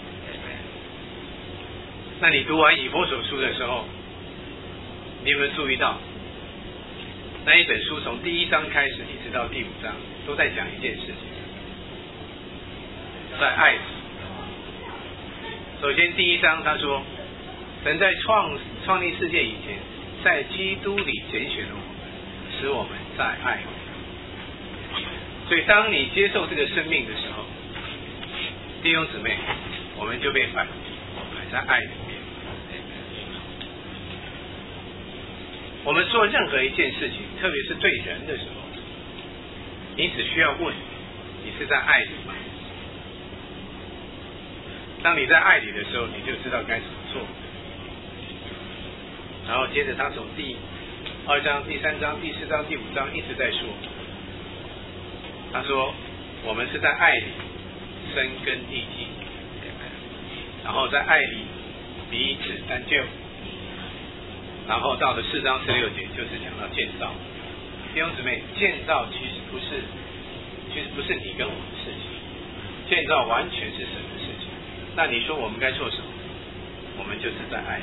[SPEAKER 12] 那你读完以弗所书的时候，你有没有注意到那一本书从第一章开始一直到第五章都在讲一件事情，在爱里。首先第一章他说神在创创立世界以前在基督里拣选了我们，使我们在爱里。所以当你接受这个生命的时候，弟兄姊妹，我们就被摆摆在爱里面。我们做任何一件事情，特别是对人的时候，你只需要问你是在爱里吗？当你在爱里的时候，你就知道该怎么做。然后接着他从第二章、第三章、第四章、第五章一直在说，他说我们是在爱里生根立基，然后在爱里彼此担救，然后到了四章十六节就是讲到建造。弟兄姊妹，建造其实不是其实不是你跟我的事情，建造完全是神的事情。那你说我们该做什么？我们就是在爱里。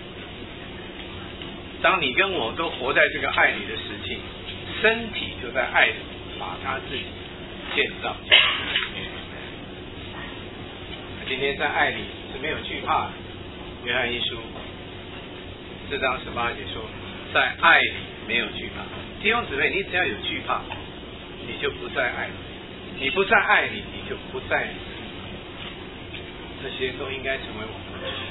[SPEAKER 12] 当你跟我都活在这个爱里的时期，身体就在爱里把他自己建造。今天在爱里是没有惧怕的。约翰一书四章十八节说，在爱里没有惧怕。弟兄姊妹，你只要有惧怕，你就不在爱里。你不在爱里，你就不在里。这些都应该成为我们的事。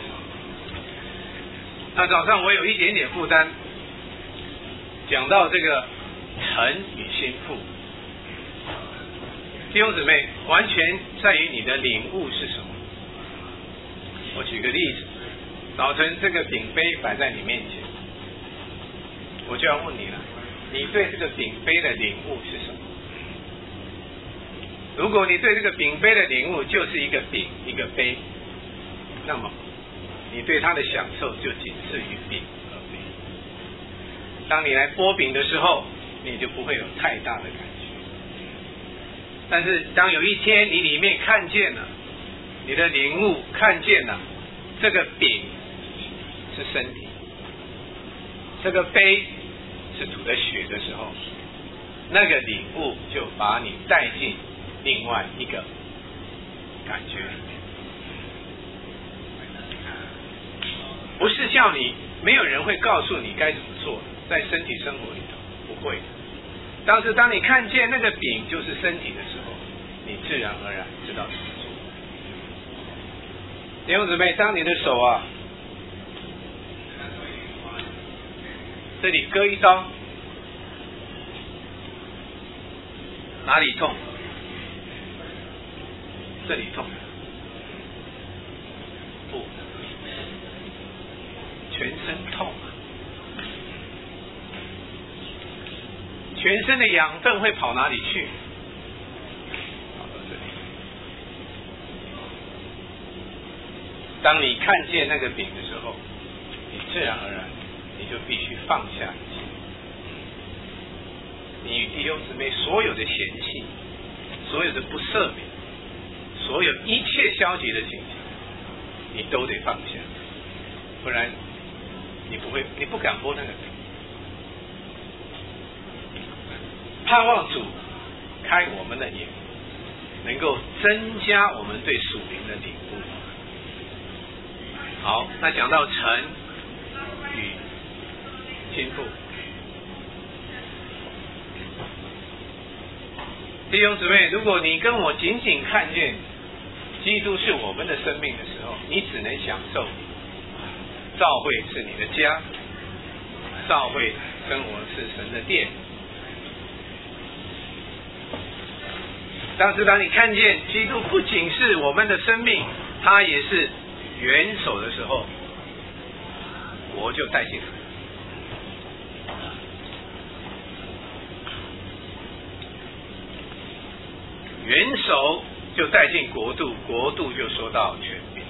[SPEAKER 12] 那早上我有一点点负担，讲到这个诚与心腹。弟兄姊妹，完全在于你的领悟是什么。我举个例子，早晨这个饼杯摆在你面前，我就要问你了，你对这个饼杯的领悟是什么？如果你对这个饼杯的领悟就是一个饼一个杯，那么你对它的享受就仅次于饼和杯。当你来剥饼的时候，你就不会有太大的感觉。但是当有一天你里面看见了，你的领悟看见了这个饼是身体，这个杯是主的血的时候，那个领悟就把你带进另外一个感觉里面。不是叫你，没有人会告诉你该怎么做，在身体生活里头不会的。但是当你看见那个饼就是身体的时候，你自然而然知道怎么做。弟兄姊妹，当你的手啊这里割一刀，哪里痛？这里痛？不， 全身痛啊，全身的养分会跑哪里去？跑到这里。当你看见那个饼的时候，你自然而然你就必须放下一切，你与弟兄姊妹所有的嫌弃，所有的不赦免，所有一切消极的情形，你都得放下，不然你不会，你不敢拨那个饼。盼望主开我们的眼，能够增加我们对属灵的领悟。好，那讲到臣与心腹，弟兄姊妹，如果你跟我仅仅看见基督是我们的生命的时候，你只能享受教会是你的家，教会生活是神的殿。但是当你看见基督不仅是我们的生命，他也是元首的时候，国就带进来。元首就带进国度，国度就说到权柄。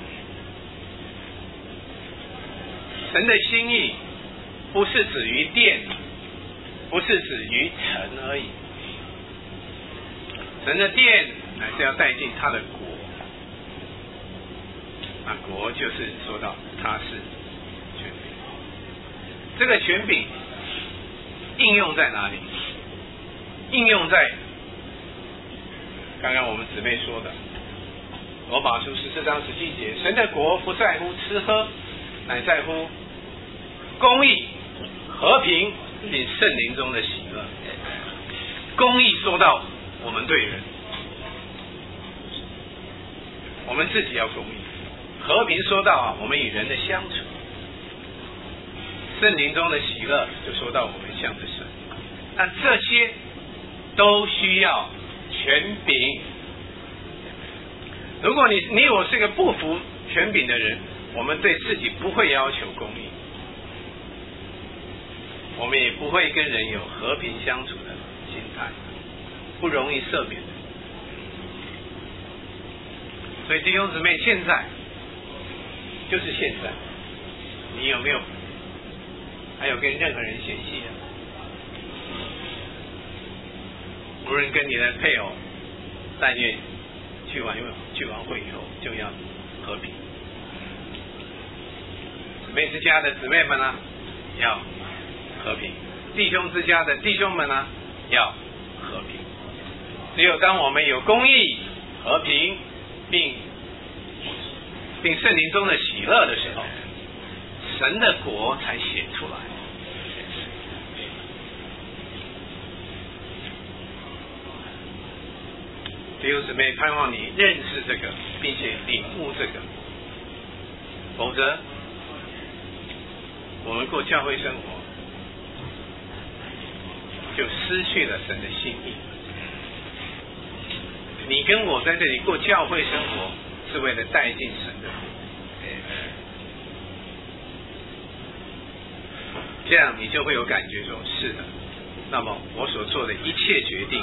[SPEAKER 12] 神的心意不是止于殿，不是止于城而已。神的殿乃是要带进他的国，那国就是说到他是权柄。这个权柄应用在哪里？应用在刚刚我们姊妹说的罗马书十四章十七节，神的国不在乎吃喝，乃在乎公义、和平并圣灵中的喜乐。公义说到我们对人，我们自己要公义；和平说到啊，我们与人的相处；圣灵中的喜乐就说到我们向着神。那这些都需要权柄。如果你你我是个不服权柄的人，我们对自己不会要求公义，我们也不会跟人有和平相处的心态，不容易赦免。所以弟兄姊妹，现在就是现在，你有没有还有跟任何人嫌隙啊？无论跟你的配偶，但愿去完去完会以后就要和平。姊妹之家的姊妹们呢，要和平；弟兄之家的弟兄们呢，要和平。只有当我们有公义、和平，并并圣灵中的喜乐的时候，神的国才显出来。弟兄姊妹，盼望你认识这个，并且领悟这个，否则我们过教会生活就失去了神的心意。你跟我在这里过教会生活，是为了带进神的国，这样你就会有感觉说，是的，那么我所做的一切决定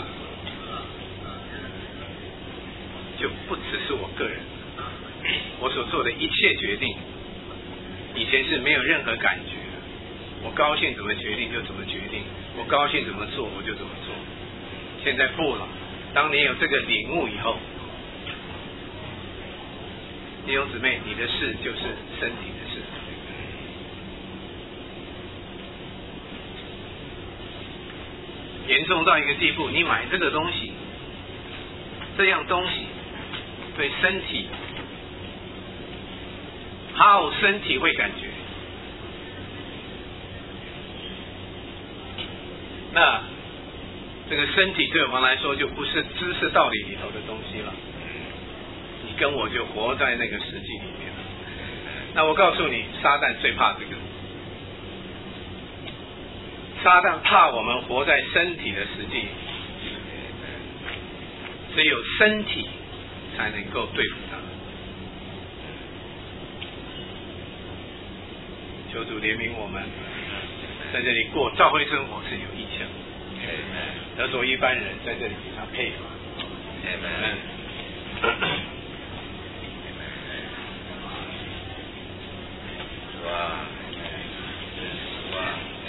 [SPEAKER 12] 就不只是我个人，我所做的一切决定以前是没有任何感觉的，我高兴怎么决定就怎么决定，我高兴怎么做我就怎么做。现在不了，当你有这个领悟以后，弟兄姊妹，你的事就是身体的事。严重到一个地步，你买这个东西，这样东西对身体，好，身体会感觉。那这个身体对我们来说就不是知识道理里头的东西了，你跟我就活在那个实际里面了。那我告诉你，撒旦最怕这个，撒旦怕我们活在身体的实际里，只有身体才能够对付他。 求主怜悯我们，在这里过教会生活是有意向，得着一般人在这里给他配合。
[SPEAKER 2] 哇！哇！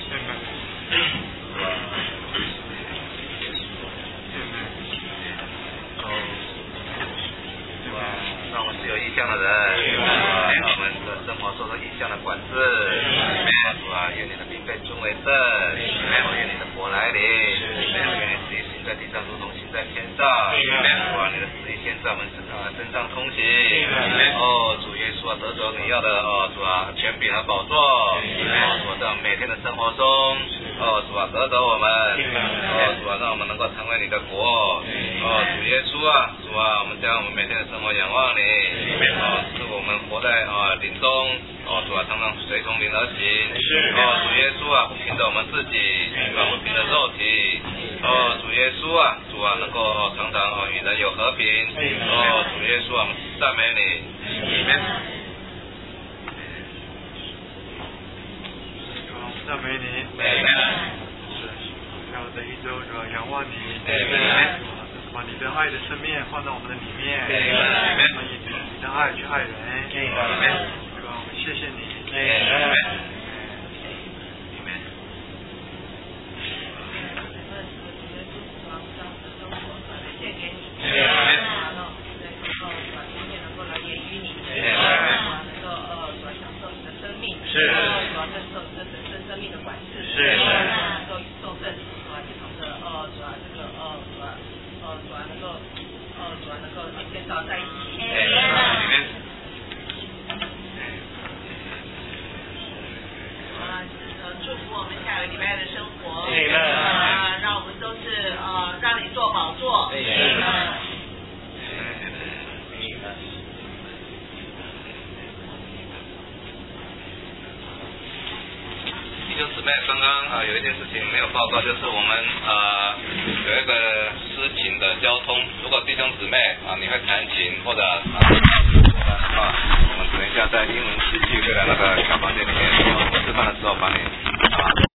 [SPEAKER 2] 让我们是有意向的人，让我们的生活受到意向的管制。主啊，愿你的名被尊为圣，愿你的国来临，愿你的旨意行在地上，如同行在天上。主啊，你的旨意现在我们身上身上通行。哦，主耶稣啊，得着你要的哦，主啊，权柄和宝座。哦，主啊，在我们每天的生活中，哦，主啊，得着我们。哦，主啊，让我们能够成为你的国。哦，主耶稣啊，主啊，我们将我们每天的生活仰望你。哦，是我们活在啊林中。哦，主啊，常常随从灵而行。哦，主耶稣啊，不凭着我们自己，主啊，不凭着肉体。哦，主耶稣啊，主啊，能够哦常常哦与人有和平。哦，主耶稣啊，我们赞美你。
[SPEAKER 1] 赞美你。是，让我这一周主要仰望你。把你的爱的生命放在我们的里面，我们以你的爱去爱人。主啊，我们谢谢你。
[SPEAKER 2] 刚刚啊、呃、有一件事情没有报告，就是我们呃有一个诗琴的交通，如果弟兄姊妹啊你会弹琴或者啊的话，我们等一下在英文戏剧会的那个小房间里面，我示范的时候把你啊。